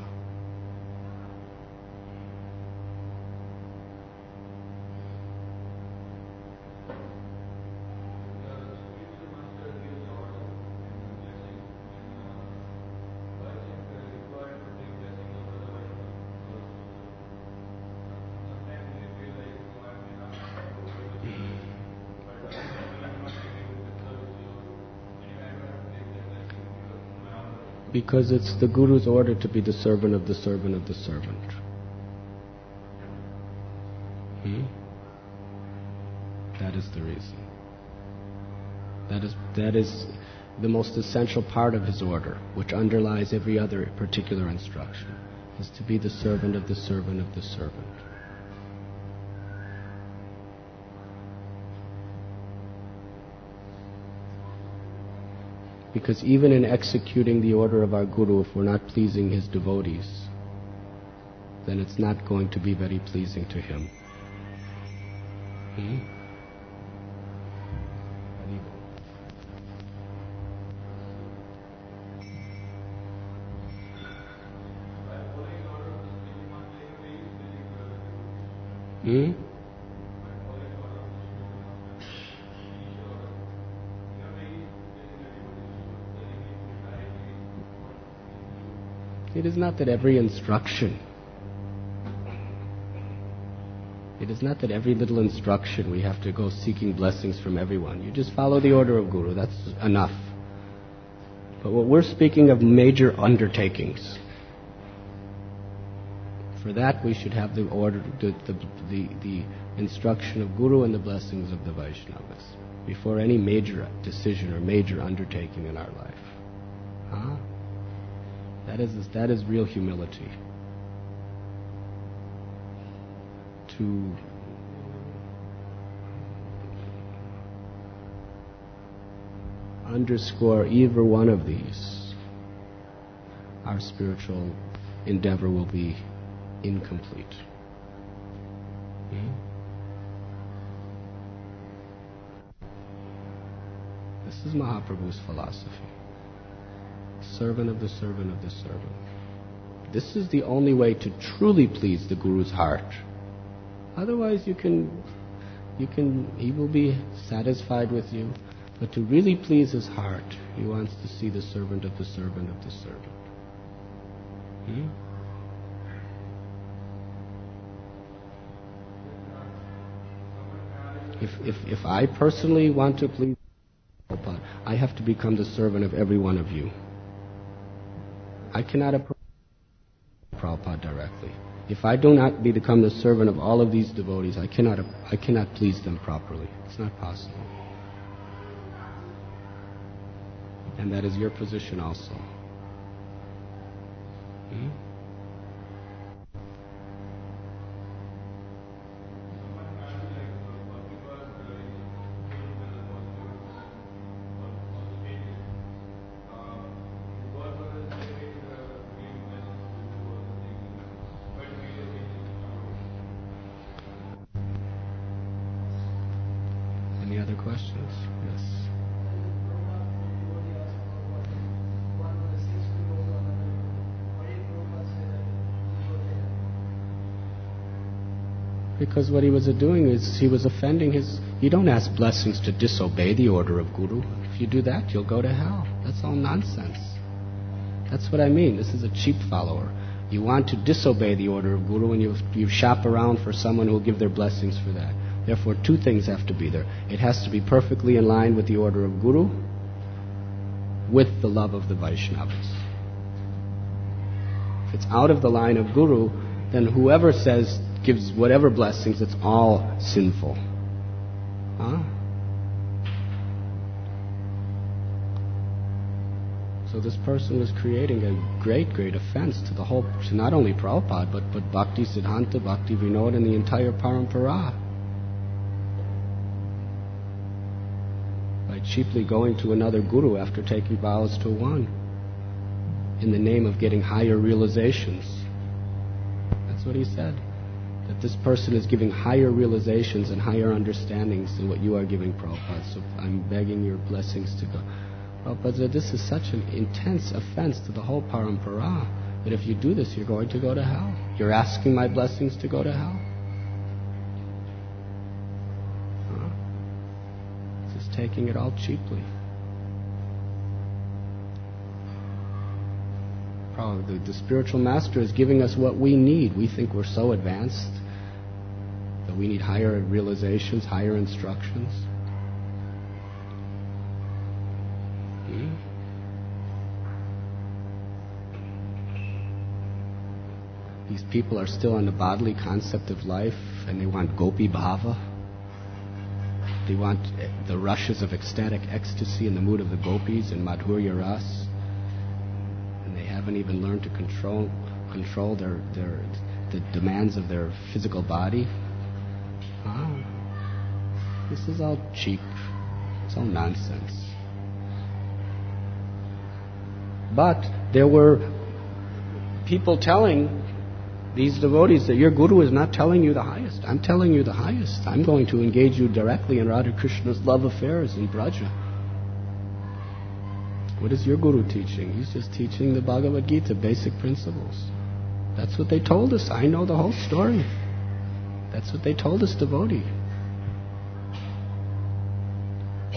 Because it's the Guru's order to be the servant of the servant of the servant. Hmm? That is the reason. That is, that is the most essential part of his order, which underlies every other particular instruction, is to be the servant of the servant of the servant. Because even in executing the order of our Guru, if we're not pleasing his devotees, then it's not going to be very pleasing to him. Hmm? Hmm? It is not that every instruction, it is not that every little instruction we have to go seeking blessings from everyone. You just follow the order of Guru, that's enough. But what we're speaking of major undertakings. For that we should have the order, the, the, the, the instruction of Guru and the blessings of the Vaishnavas before any major decision or major undertaking in our life. Huh? That is, that is real humility. To underscore either one of these, our spiritual endeavor will be incomplete. Hmm? This is Mahaprabhu's philosophy. Servant of the servant of the servant. This is the only way to truly please the Guru's heart. Otherwise you can, you can, he will be satisfied with you. But to really please his heart, he wants to see the servant of the servant of the servant. Hmm? If, if, if I personally want to please Prabhupada, I have to become the servant of every one of you. I cannot approach Prabhupada directly. If I do not become the servant of all of these devotees, I cannot, I cannot please them properly. It's not possible. And that is your position also. Hmm? Any other questions? Yes. Because what he was doing is he was offending his... You don't ask blessings to disobey the order of Guru. If you do that, you'll go to hell. That's all nonsense. That's what I mean. This is a cheap follower. You want to disobey the order of Guru and you you shop around for someone who will give their blessings for that. Therefore, two things have to be there. It has to be perfectly in line with the order of Guru, with the love of the Vaishnavas. If it's out of the line of Guru, then whoever says, gives whatever blessings, it's all sinful. Huh? So this person was creating a great, great offense to the whole, to not only Prabhupada, but, but Bhakti Siddhanta, Bhakti Vinod, and the entire Parampara. By cheaply going to another guru after taking vows to one, in the name of getting higher realizations. That's what he said. That this person is giving higher realizations and higher understandings than what you are giving, Prabhupada. So I'm begging your blessings to go. Prabhupada said, this is such an intense offense to the whole parampara that if you do this, you're going to go to hell. You're asking my blessings to go to hell. Huh? Just taking it all cheaply. Probably the, the spiritual master is giving us what we need. We think we're so advanced that we need higher realizations, higher instructions. Hmm? These people are still on the bodily concept of life and they want gopi bhava. They want the rushes of ecstatic ecstasy in the mood of the gopis and madhurya ras. They haven't even learned to control control their, their the demands of their physical body. Ah, this is all cheap. It's all nonsense. But there were people telling these devotees that your guru is not telling you the highest. I'm telling you the highest. I'm going to engage you directly in Radha Krishna's love affairs in Braja. What is your guru teaching? He's just teaching the Bhagavad Gita, basic principles. That's what they told us. I know the whole story. That's what they told us, devotee.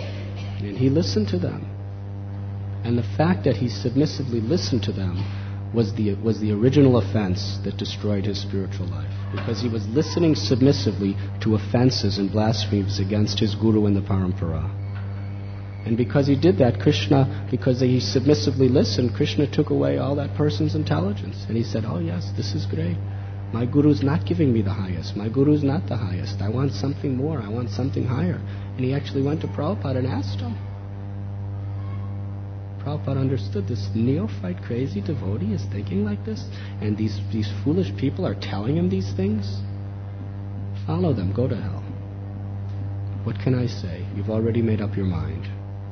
And he listened to them. And the fact that he submissively listened to them was the, was the original offense that destroyed his spiritual life. Because he was listening submissively to offenses and blasphemies against his guru in the parampara. And because he did that, Krishna, because he submissively listened, Krishna took away all that person's intelligence. And he said, oh yes, this is great. My guru's not giving me the highest. My guru's not the highest. I want something more. I want something higher. And he actually went to Prabhupada and asked him. Prabhupada understood this neophyte, crazy devotee is thinking like this, and these, these foolish people are telling him these things. Follow them, go to hell. What can I say? You've already made up your mind.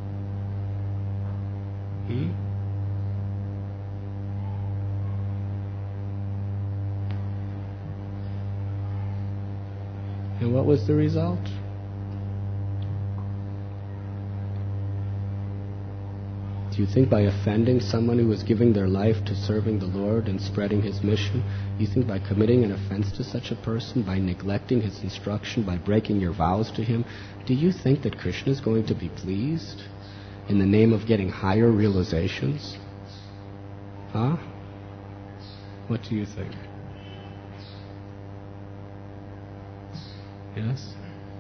Hmm? And what was the result? Do you think by offending someone who was giving their life to serving the Lord and spreading His mission, you think by committing an offense to such a person, by neglecting his instruction, by breaking your vows to him, do you think that Krishna is going to be pleased in the name of getting higher realizations? Huh? What do you think? Yes?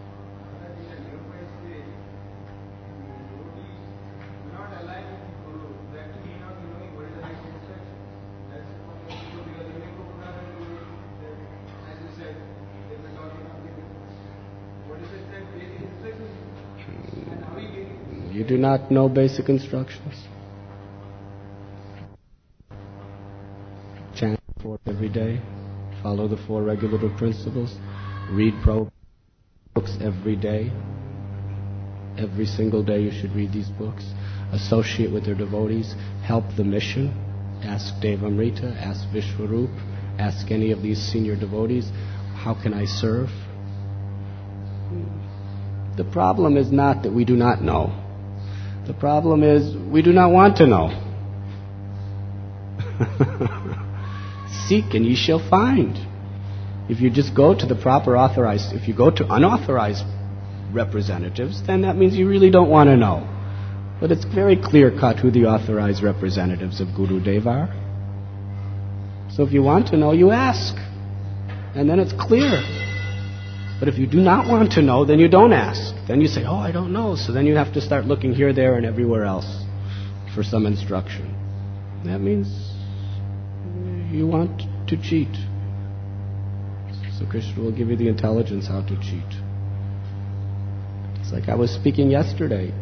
You do not know basic instructions. Chant four every day. Follow the four regulative principles. Read pro books every day. Every single day you should read these books. Associate with their devotees. Help the mission. Ask Devamrita. Ask Vishwarup. Ask any of these senior devotees, how can I serve? The problem is not that we do not know. The problem is we do not want to know. Seek and ye shall find. If you just go to the proper authorized, if you go to unauthorized representatives, then that means you really don't want to know. But it's very clear-cut who the authorized representatives of Gurudev are. So if you want to know, you ask. And then it's clear. But if you do not want to know, then you don't ask. Then you say, oh, I don't know. So then you have to start looking here, there, and everywhere else for some instruction. That means you want to cheat. So Krishna will give you the intelligence how to cheat. It's like I was speaking yesterday.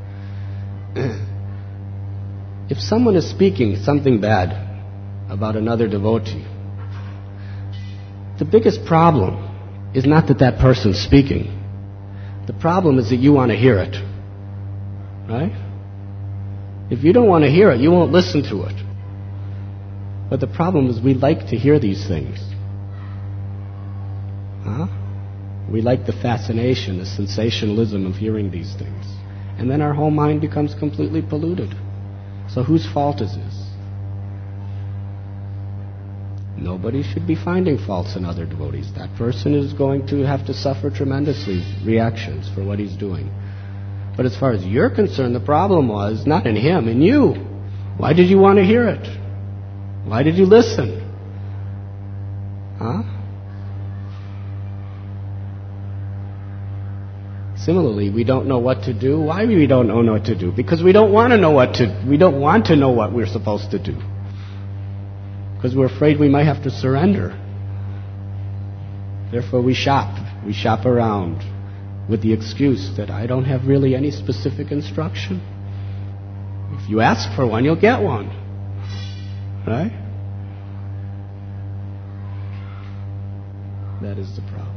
If someone is speaking something bad about another devotee, the biggest problem is not that that person's speaking. The problem is that you want to hear it. Right? If you don't want to hear it, you won't listen to it. But the problem is we like to hear these things. Huh? We like the fascination, the sensationalism of hearing these things. And then our whole mind becomes completely polluted. So whose fault is this? Nobody should be finding faults in other devotees. That person is going to have to suffer tremendously reactions for what he's doing. But as far as you're concerned, the problem was not in him, in you. Why did you want to hear it? Why did you listen? Huh? Similarly, we don't know what to do. Why we don't know what to do? Because we don't want to know what to. We don't want to know what we're supposed to do. Because we're afraid we might have to surrender. Therefore we shop. We shop around with the excuse that I don't have really any specific instruction. If you ask for one, you'll get one. Right? That is the problem.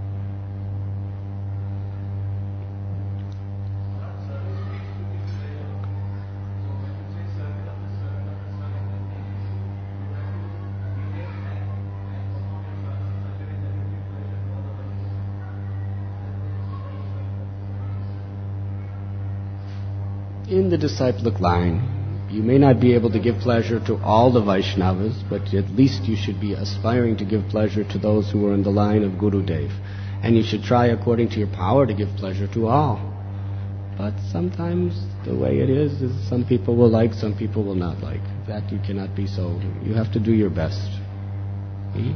In the disciplic line, you may not be able to give pleasure to all the Vaishnavas, but at least you should be aspiring to give pleasure to those who are in the line of Gurudev. And you should try according to your power to give pleasure to all. But sometimes the way it is, is some people will like, some people will not like. That you cannot be so. You have to do your best. Hmm?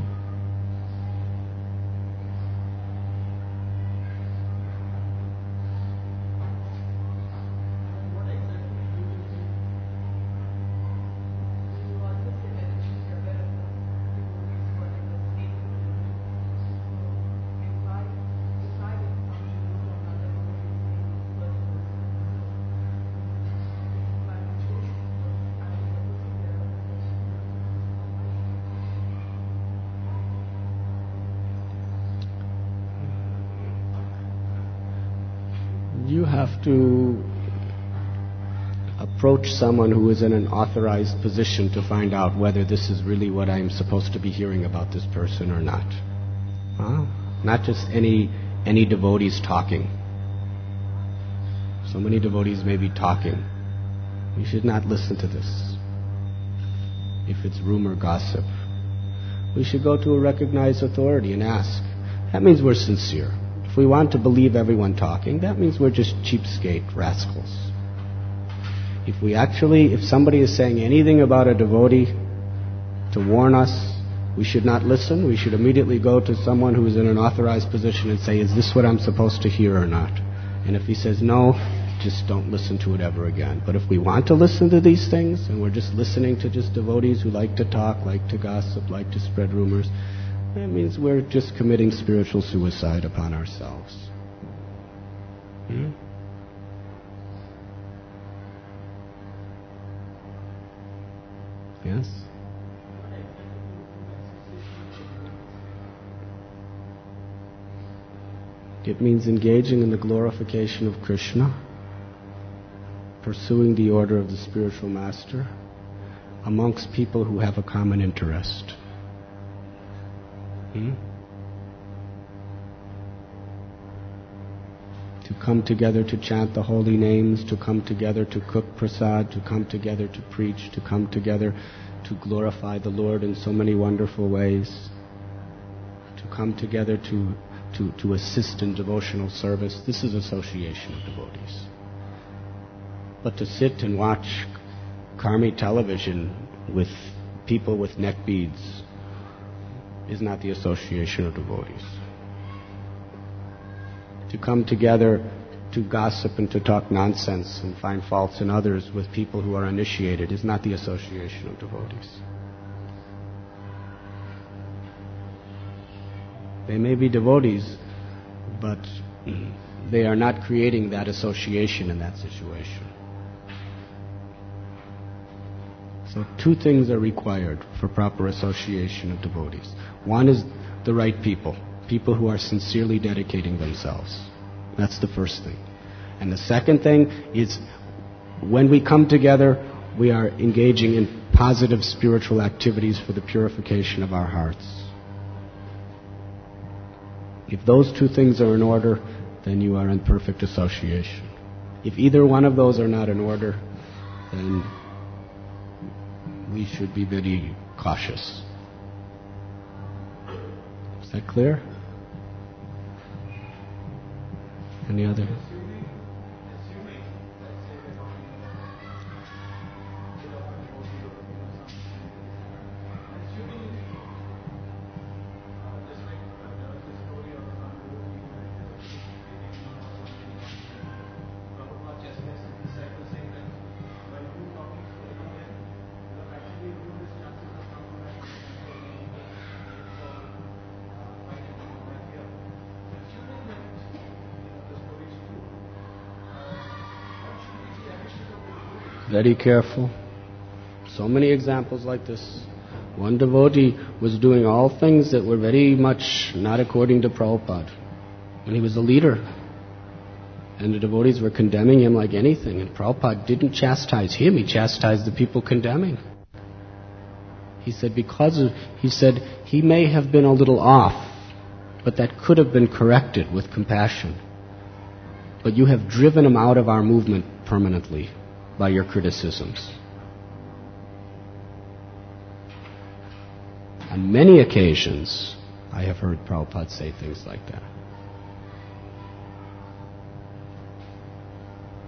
You have to approach someone who is in an authorized position to find out whether this is really what I'm supposed to be hearing about this person or not. Huh? Not just any any devotees talking. So many devotees may be talking. We should not listen to this. If it's rumor, gossip, we should go to a recognized authority and ask. That means we're sincere. If we want to believe everyone talking, that means we're just cheapskate rascals. If we actually, if somebody is saying anything about a devotee to warn us, we should not listen. We should immediately go to someone who is in an authorized position and say, is this what I'm supposed to hear or not? And if he says no, just don't listen to it ever again. But if we want to listen to these things, and we're just listening to just devotees who like to talk, like to gossip, like to spread rumors, that means we're just committing spiritual suicide upon ourselves. Hmm? Yes? It means engaging in the glorification of Krishna, pursuing the order of the spiritual master amongst people who have a common interest. Hmm? To come together to chant the holy names, to come together to cook prasad, to come together to preach, to come together to glorify the Lord in so many wonderful ways, to come together to, to, to assist in devotional service. This is association of devotees. But to sit and watch Karmi television with people with neck beads is not the association of devotees. To come together to gossip and to talk nonsense and find faults in others with people who are initiated is not the association of devotees. They may be devotees, but they are not creating that association in that situation. So two things are required for proper association of devotees. One is the right people, people who are sincerely dedicating themselves. That's the first thing. And the second thing is when we come together, we are engaging in positive spiritual activities for the purification of our hearts. If those two things are in order, then you are in perfect association. If either one of those are not in order, then we should be very cautious. Is that clear? Any other? Very careful. So many examples like this. One devotee was doing all things that were very much not according to Prabhupada. And he was a leader. And the devotees were condemning him like anything. And Prabhupada didn't chastise him, he chastised the people condemning. He said because of, he said he may have been a little off, but that could have been corrected with compassion. But you have driven him out of our movement permanently by your criticisms. On many occasions, I have heard Prabhupada say things like that.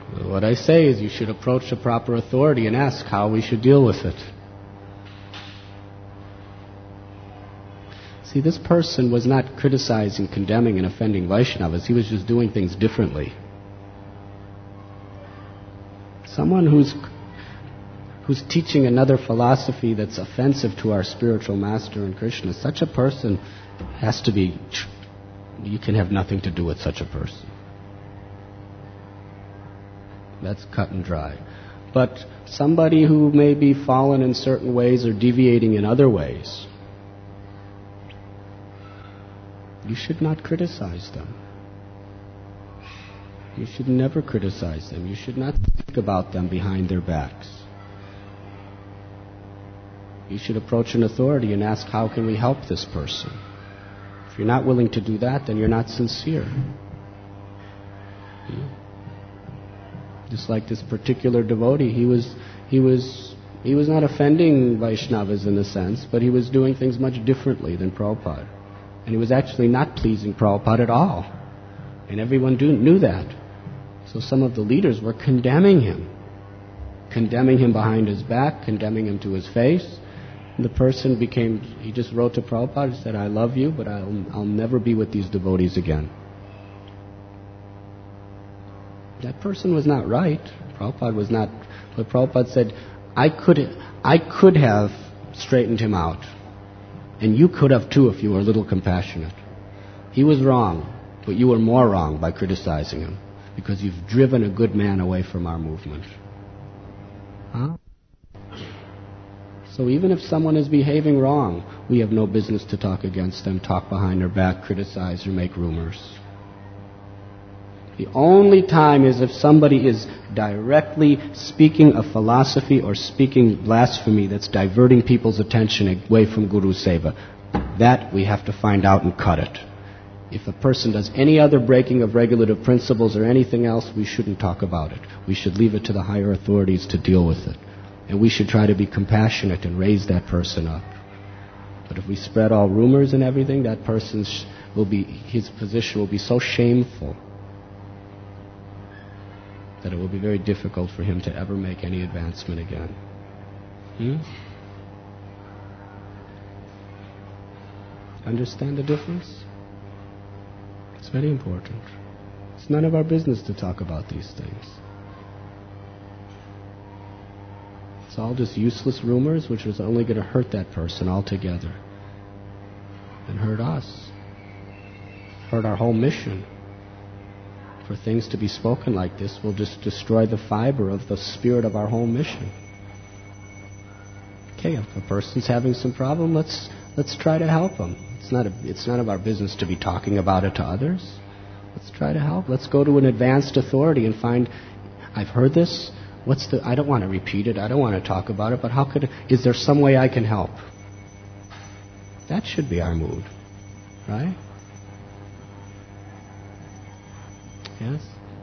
What I say is you should approach a proper authority and ask how we should deal with it. See, this person was not criticizing, condemning, and offending Vaishnavas. He was just doing things differently. Someone who's who's teaching another philosophy that's offensive to our spiritual master and Krishna, such a person has to be... You can have nothing to do with such a person. That's cut and dry. But somebody who may be fallen in certain ways or deviating in other ways, you should not criticize them. You should never criticize them. You should not speak about them behind their backs. You should approach an authority and ask, how can we help this person? If you're not willing to do that, then you're not sincere. Yeah. Just like this particular devotee, he was, he was, he was not offending Vaishnavas in a sense, but he was doing things much differently than Prabhupada. And he was actually not pleasing Prabhupada at all. And everyone do, knew that. So some of the leaders were condemning him. Condemning him behind his back, condemning him to his face. And the person became, he just wrote to Prabhupada and said, I love you, but I'll, I'll never be with these devotees again. That person was not right. Prabhupada was not, but Prabhupada said, I could, I could have straightened him out. And you could have too if you were a little compassionate. He was wrong, but you were more wrong by criticizing him, because you've driven a good man away from our movement. Huh? So even if someone is behaving wrong, we have no business to talk against them, talk behind their back, criticize, or make rumors. The only time is if somebody is directly speaking a philosophy or speaking blasphemy that's diverting people's attention away from Guru Seva. That we have to find out and cut it. If a person does any other breaking of regulative principles or anything else, we shouldn't talk about it. We should leave it to the higher authorities to deal with it. And we should try to be compassionate and raise that person up. But if we spread all rumors and everything, that person's will be, his position will be so shameful that it will be very difficult for him to ever make any advancement again. Hmm? Understand the difference? It's very important. It's none of our business to talk about these things. It's all just useless rumors which is only going to hurt that person altogether. And hurt us. Hurt our whole mission. For things to be spoken like this will just destroy the fiber of the spirit of our whole mission. Okay, if a person's having some problem, let's let's try to help them. It's not a, it's none of our business to be talking about it to others. Let's try to help. Let's go to an advanced authority and find, I've heard this. What's the? I don't want to repeat it. I don't want to talk about it. But how could? Is there some way I can help? That should be our mood, right? Yes?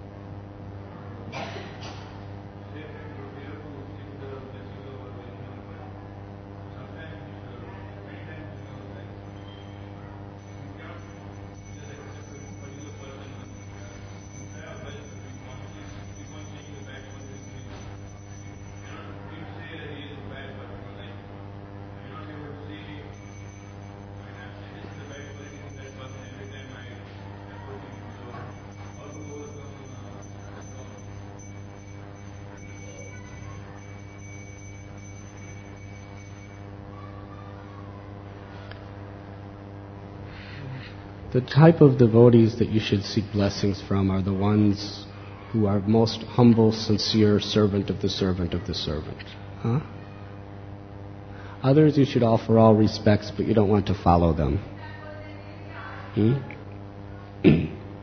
The type of devotees that you should seek blessings from are the ones who are most humble, sincere servant of the servant of the servant. Huh? Others you should offer all respects, but you don't want to follow them. Hmm?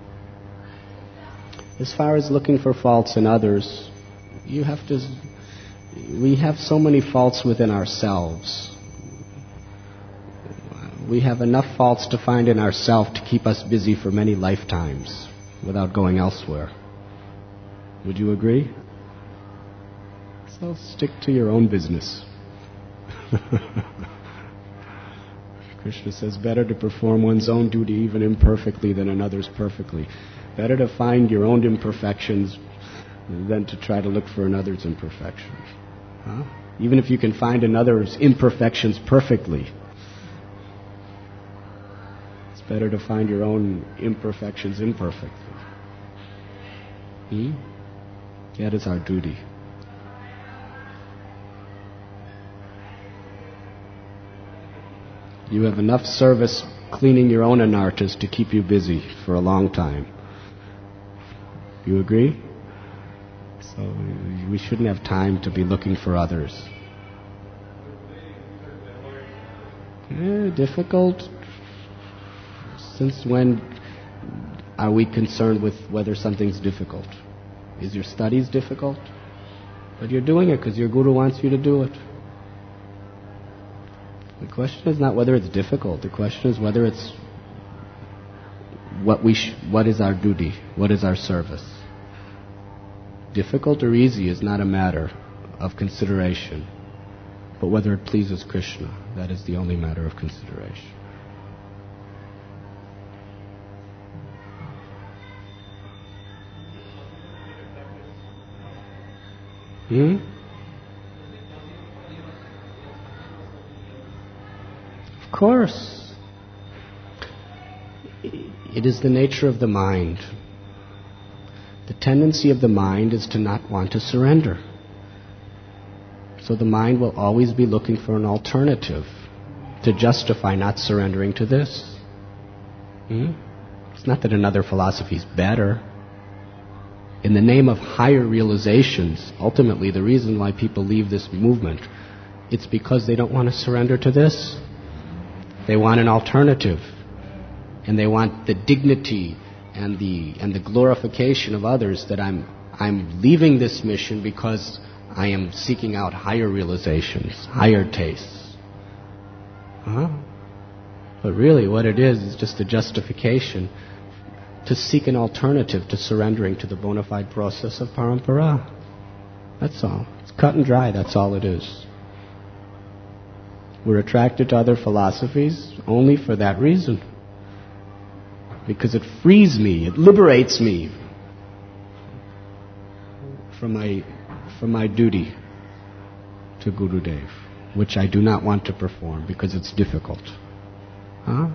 As far as looking for faults in others, you have to... We have so many faults within ourselves. We have enough faults to find in ourselves to keep us busy for many lifetimes without going elsewhere. Would you agree? So stick to your own business. Krishna says, better to perform one's own duty even imperfectly than another's perfectly. Better to find your own imperfections than to try to look for another's imperfections. Huh? Even if you can find another's imperfections perfectly, it's better to find your own imperfections imperfectly. Hmm? That is our duty. You have enough service cleaning your own anarthas to keep you busy for a long time. You agree? So we shouldn't have time to be looking for others. Eh, difficult? Since when are we concerned with whether something's difficult? Is your studies difficult? But you're doing it because your guru wants you to do it. The question is not whether it's difficult. The question is whether it's what we sh- what is our duty, what is our service. Difficult or easy is not a matter of consideration, but whether it pleases Krishna, that is the only matter of consideration. Hmm? Of course. It is the nature of the mind. The tendency of the mind is to not want to surrender. So the mind will always be looking for an alternative to justify not surrendering to this. Hmm? It's not that another philosophy is better. In the name of higher realizations, ultimately the reason why people leave this movement, it's because they don't want to surrender to this. They want an alternative. And they want the dignity and the and the glorification of others that I'm I'm leaving this mission because I am seeking out higher realizations, higher tastes. Huh? But really what it is is just a justification to seek an alternative to surrendering to the bona fide process of parampara. That's all. It's cut and dry, that's all it is. We're attracted to other philosophies only for that reason. Because it frees me, it liberates me from my from my duty to Gurudev, which I do not want to perform because it's difficult. Huh?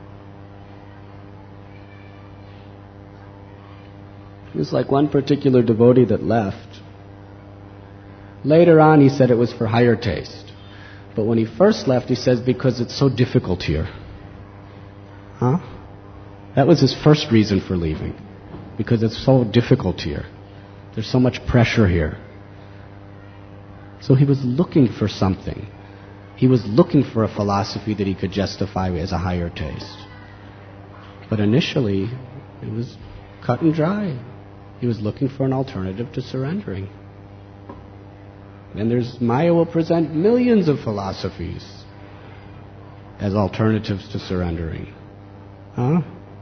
It was like one particular devotee that left. Later on he said it was for higher taste. But when he first left he says because it's so difficult here. Huh? That was his first reason for leaving. Because it's so difficult here. There's so much pressure here. So he was looking for something. He was looking for a philosophy that he could justify as a higher taste. But initially, it was cut and dry. He was looking for an alternative to surrendering. And there's Maya will present millions of philosophies as alternatives to surrendering. Huh?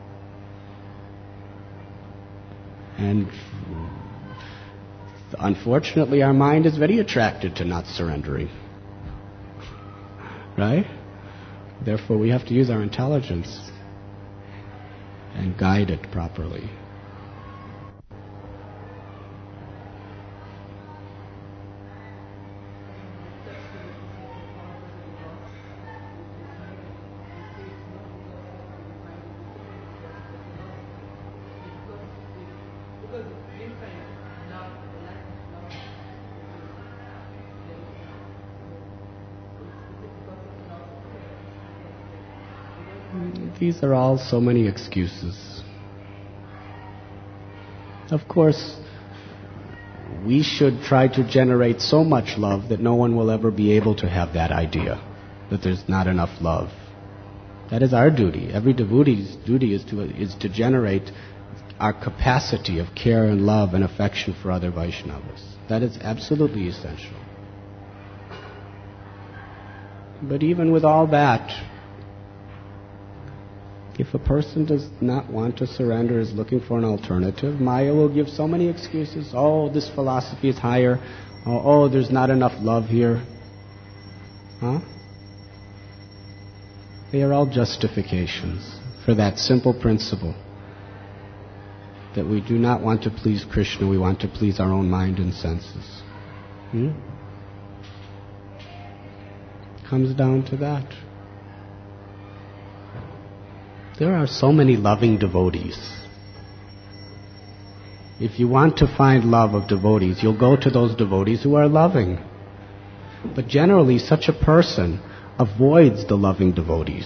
And unfortunately, our mind is very attracted to not surrendering. Right? Therefore, we have to use our intelligence and guide it properly. These are all so many excuses. Of course, we should try to generate so much love that no one will ever be able to have that idea, that there's not enough love. That is our duty. Every devotee's duty is to, is to generate our capacity of care and love and affection for other Vaishnavas. That is absolutely essential. But even with all that, if a person does not want to surrender, is looking for an alternative, Maya will give so many excuses. Oh, this philosophy is higher. Oh, oh there's not enough love here. Huh? They are all justifications for that simple principle. that we do not want to please Krishna, we want to please our own mind and senses. Hmm? Comes down to that. There are so many loving devotees. If you want to find love of devotees, you'll go to those devotees who are loving. But generally, such a person avoids the loving devotees.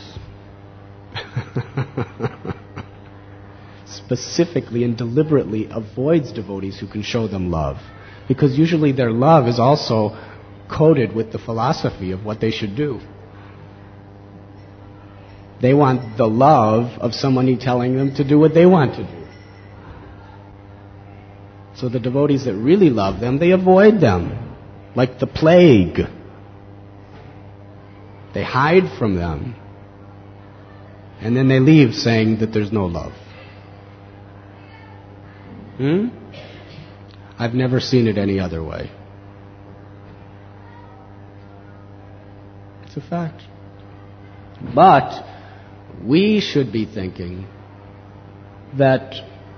Specifically and deliberately avoids devotees who can show them love. Because usually their love is also coated with the philosophy of what they should do. They want the love of somebody telling them to do what they want to do. So the devotees that really love them, they avoid them, like the plague. They hide from them. And then they leave saying that there's no love. Hmm? I've never seen it any other way. It's a fact. But we should be thinking that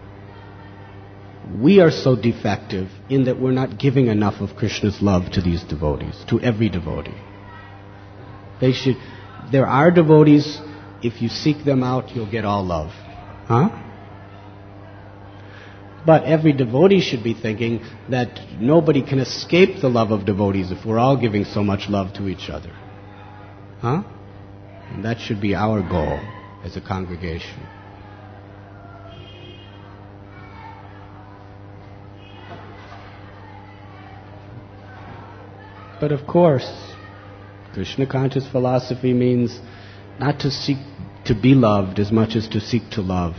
we are so defective in that we're not giving enough of Krishna's love to these devotees, to every devotee. They should. There are devotees, if you seek them out, you'll get all love. Huh? But every devotee should be thinking that nobody can escape the love of devotees if we're all giving so much love to each other. Huh? And that should be our goal as a congregation. But of course, Krishna conscious philosophy means not to seek to be loved as much as to seek to love.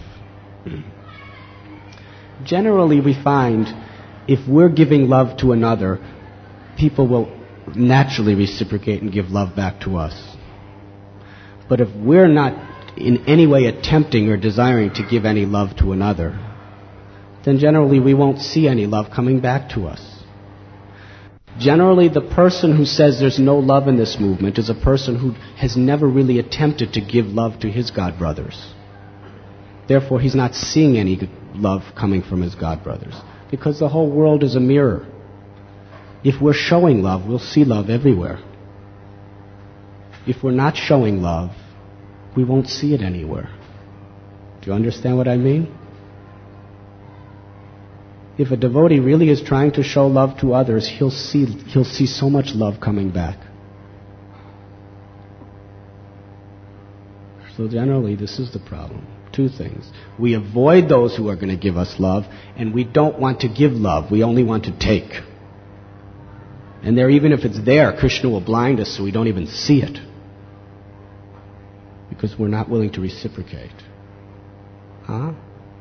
Generally, we find if we're giving love to another, people will naturally reciprocate and give love back to us. But if we're not in any way attempting or desiring to give any love to another, then generally we won't see any love coming back to us. Generally, the person who says there's no love in this movement is a person who has never really attempted to give love to his God brothers. Therefore, he's not seeing any love coming from his God brothers, because the whole world is a mirror. If we're showing love, we'll see love everywhere. If we're not showing love, we won't see it anywhere. Do you understand what I mean? If a devotee really is trying to show love to others, he'll see, he'll see so much love coming back. So generally, this is the problem. Two things. We avoid those who are going to give us love, and we don't want to give love. We only want to take. And there, even if it's there, Krishna will blind us so we don't even see it. Because we're not willing to reciprocate. Huh?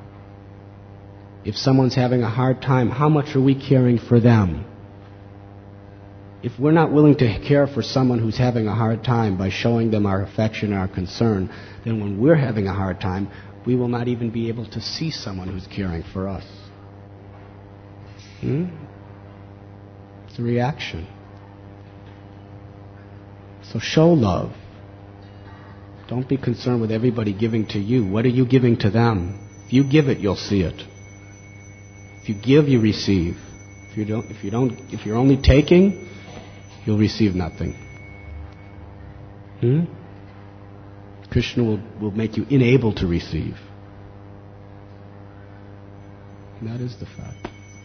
If someone's having a hard time, how much are we caring for them? If we're not willing to care for someone who's having a hard time by showing them our affection and our concern, then when we're having a hard time, we will not even be able to see someone who's caring for us. Hmm? It's a reaction. So show love. Don't be concerned with everybody giving to you. What are you giving to them? If you give it, you'll see it. If you give, you receive. If you don't, if you don't, if you're only taking, you'll receive nothing. Hmm? Krishna will, will make you unable to receive. And that is the fact.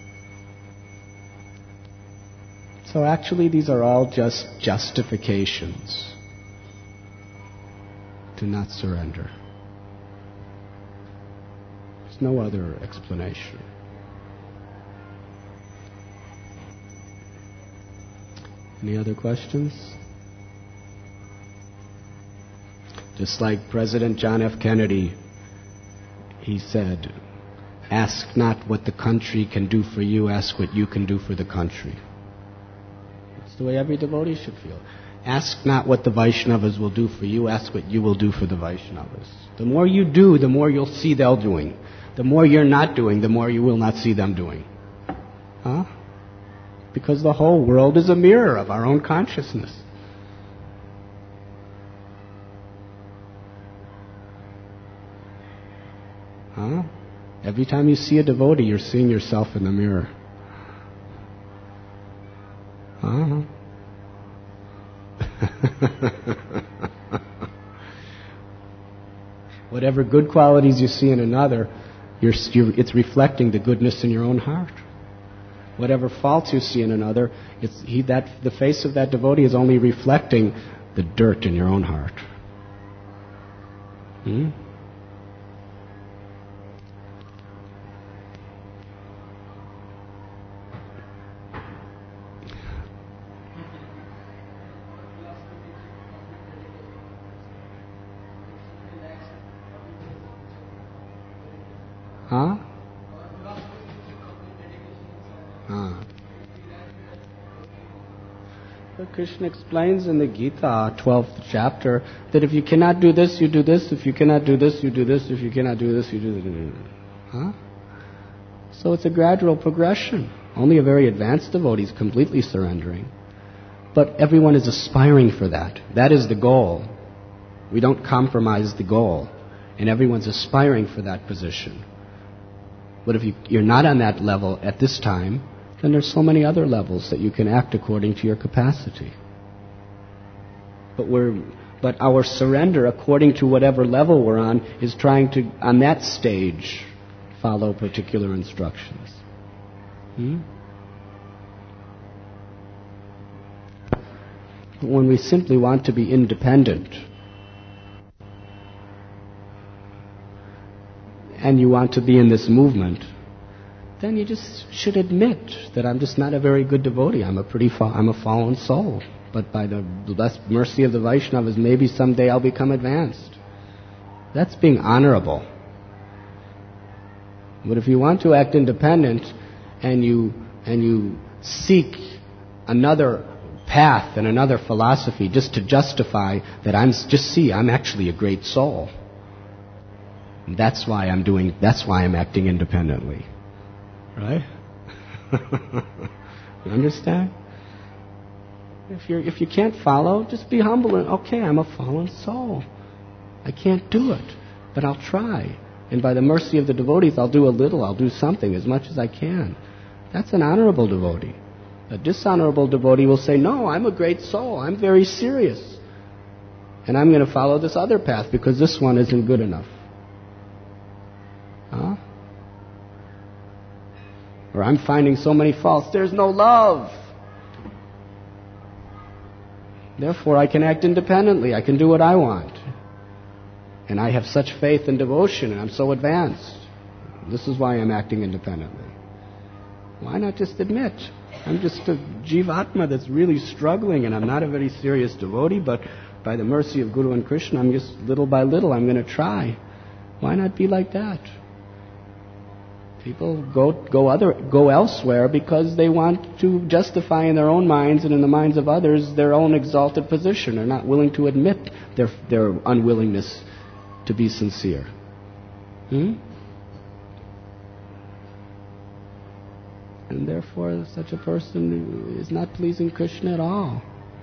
So actually, these are all just justifications to not surrender. There's no other explanation. Any other questions? Just like President John F. Kennedy, he said, ask not what the country can do for you, ask what you can do for the country. That's the way every devotee should feel. Ask not what the Vaishnavas will do for you, ask what you will do for the Vaishnavas. The more you do, the more you'll see they're doing. The more you're not doing, the more you will not see them doing. Huh? Because the whole world is a mirror of our own consciousness. Huh? Every time you see a devotee, you're seeing yourself in the mirror. Uh-huh. Whatever good qualities you see in another, you're, you're, it's reflecting the goodness in your own heart. Whatever faults you see in another, it's, he, that, the face of that devotee is only reflecting the dirt in your own heart. Hmm? Huh? Huh. So Krishna explains in the Gita, twelfth chapter, that if you cannot do this, you do this. If you cannot do this, you do this. If you cannot do this, you do this. Huh? So it's a gradual progression. Only a very advanced devotee is completely surrendering. But everyone is aspiring for that. That is the goal. We don't compromise the goal. And everyone's aspiring for that position. But if you, you're not on that level at this time, then there's so many other levels that you can act according to your capacity. But we're, but our surrender, according to whatever level we're on, is trying to, on that stage, follow particular instructions. Hmm? But when we simply want to be independent, and you want to be in this movement, then you just should admit that I'm just not a very good devotee. I'm a pretty, fa- I'm a fallen soul. But by the blessed mercy of the Vaishnavas, maybe someday I'll become advanced. That's being honorable. But if you want to act independent, and you and you seek another path and another philosophy just to justify that I'm just see I'm actually a great soul. That's why I'm doing, that's why I'm acting independently. Right? You understand? If you're, if you can't follow, just be humble and, okay, I'm a fallen soul. I can't do it, but I'll try. And by the mercy of the devotees, I'll do a little, I'll do something, as much as I can. That's an honorable devotee. A dishonorable devotee will say, no, I'm a great soul, I'm very serious. And I'm going to follow this other path because this one isn't good enough. Huh? Or I'm finding so many faults. There's no love. Therefore, I can act independently. I can do what I want. And I have such faith and devotion, and I'm so advanced. This is why I'm acting independently. Why not just admit, I'm just a jivatma that's really struggling, and I'm not a very serious devotee, but by the mercy of Guru and Krishna, I'm just little by little, I'm going to try. Why not be like that? People go go other go elsewhere because they want to justify in their own minds and in the minds of others their own exalted position. They're not willing to admit their their unwillingness to be sincere. Hmm? And therefore, such a person is not pleasing Krishna at all.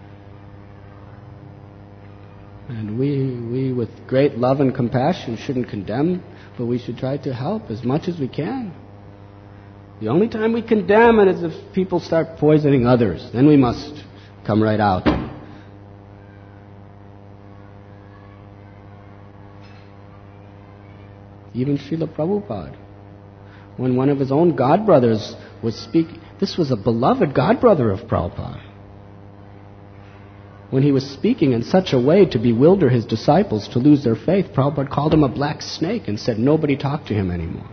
And we, we, with great love and compassion, shouldn't condemn, but we should try to help as much as we can. The only time we condemn it is if people start poisoning others. Then we must come right out. Even Srila Prabhupada, when one of his own godbrothers was speaking, this was a beloved godbrother of Prabhupada. When he was speaking in such a way to bewilder his disciples, to lose their faith, Prabhupada called him a black snake and said nobody talked to him anymore.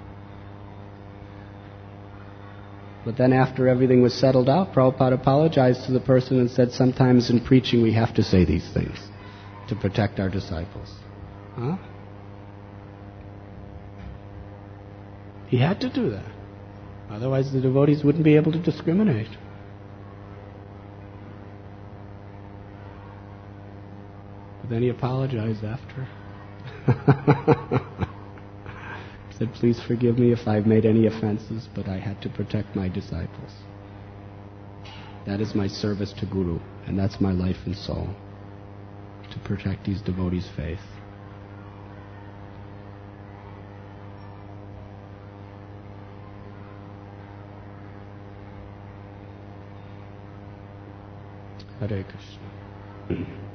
But then after everything was settled out, Prabhupada apologized to the person and said, sometimes in preaching we have to say these things to protect our disciples. Huh? He had to do that. Otherwise the devotees wouldn't be able to discriminate. But then he apologized after. He said, please forgive me if I've made any offenses, but I had to protect my disciples. That is my service to Guru, and that's my life and soul, to protect these devotees' faith. Hare Krishna.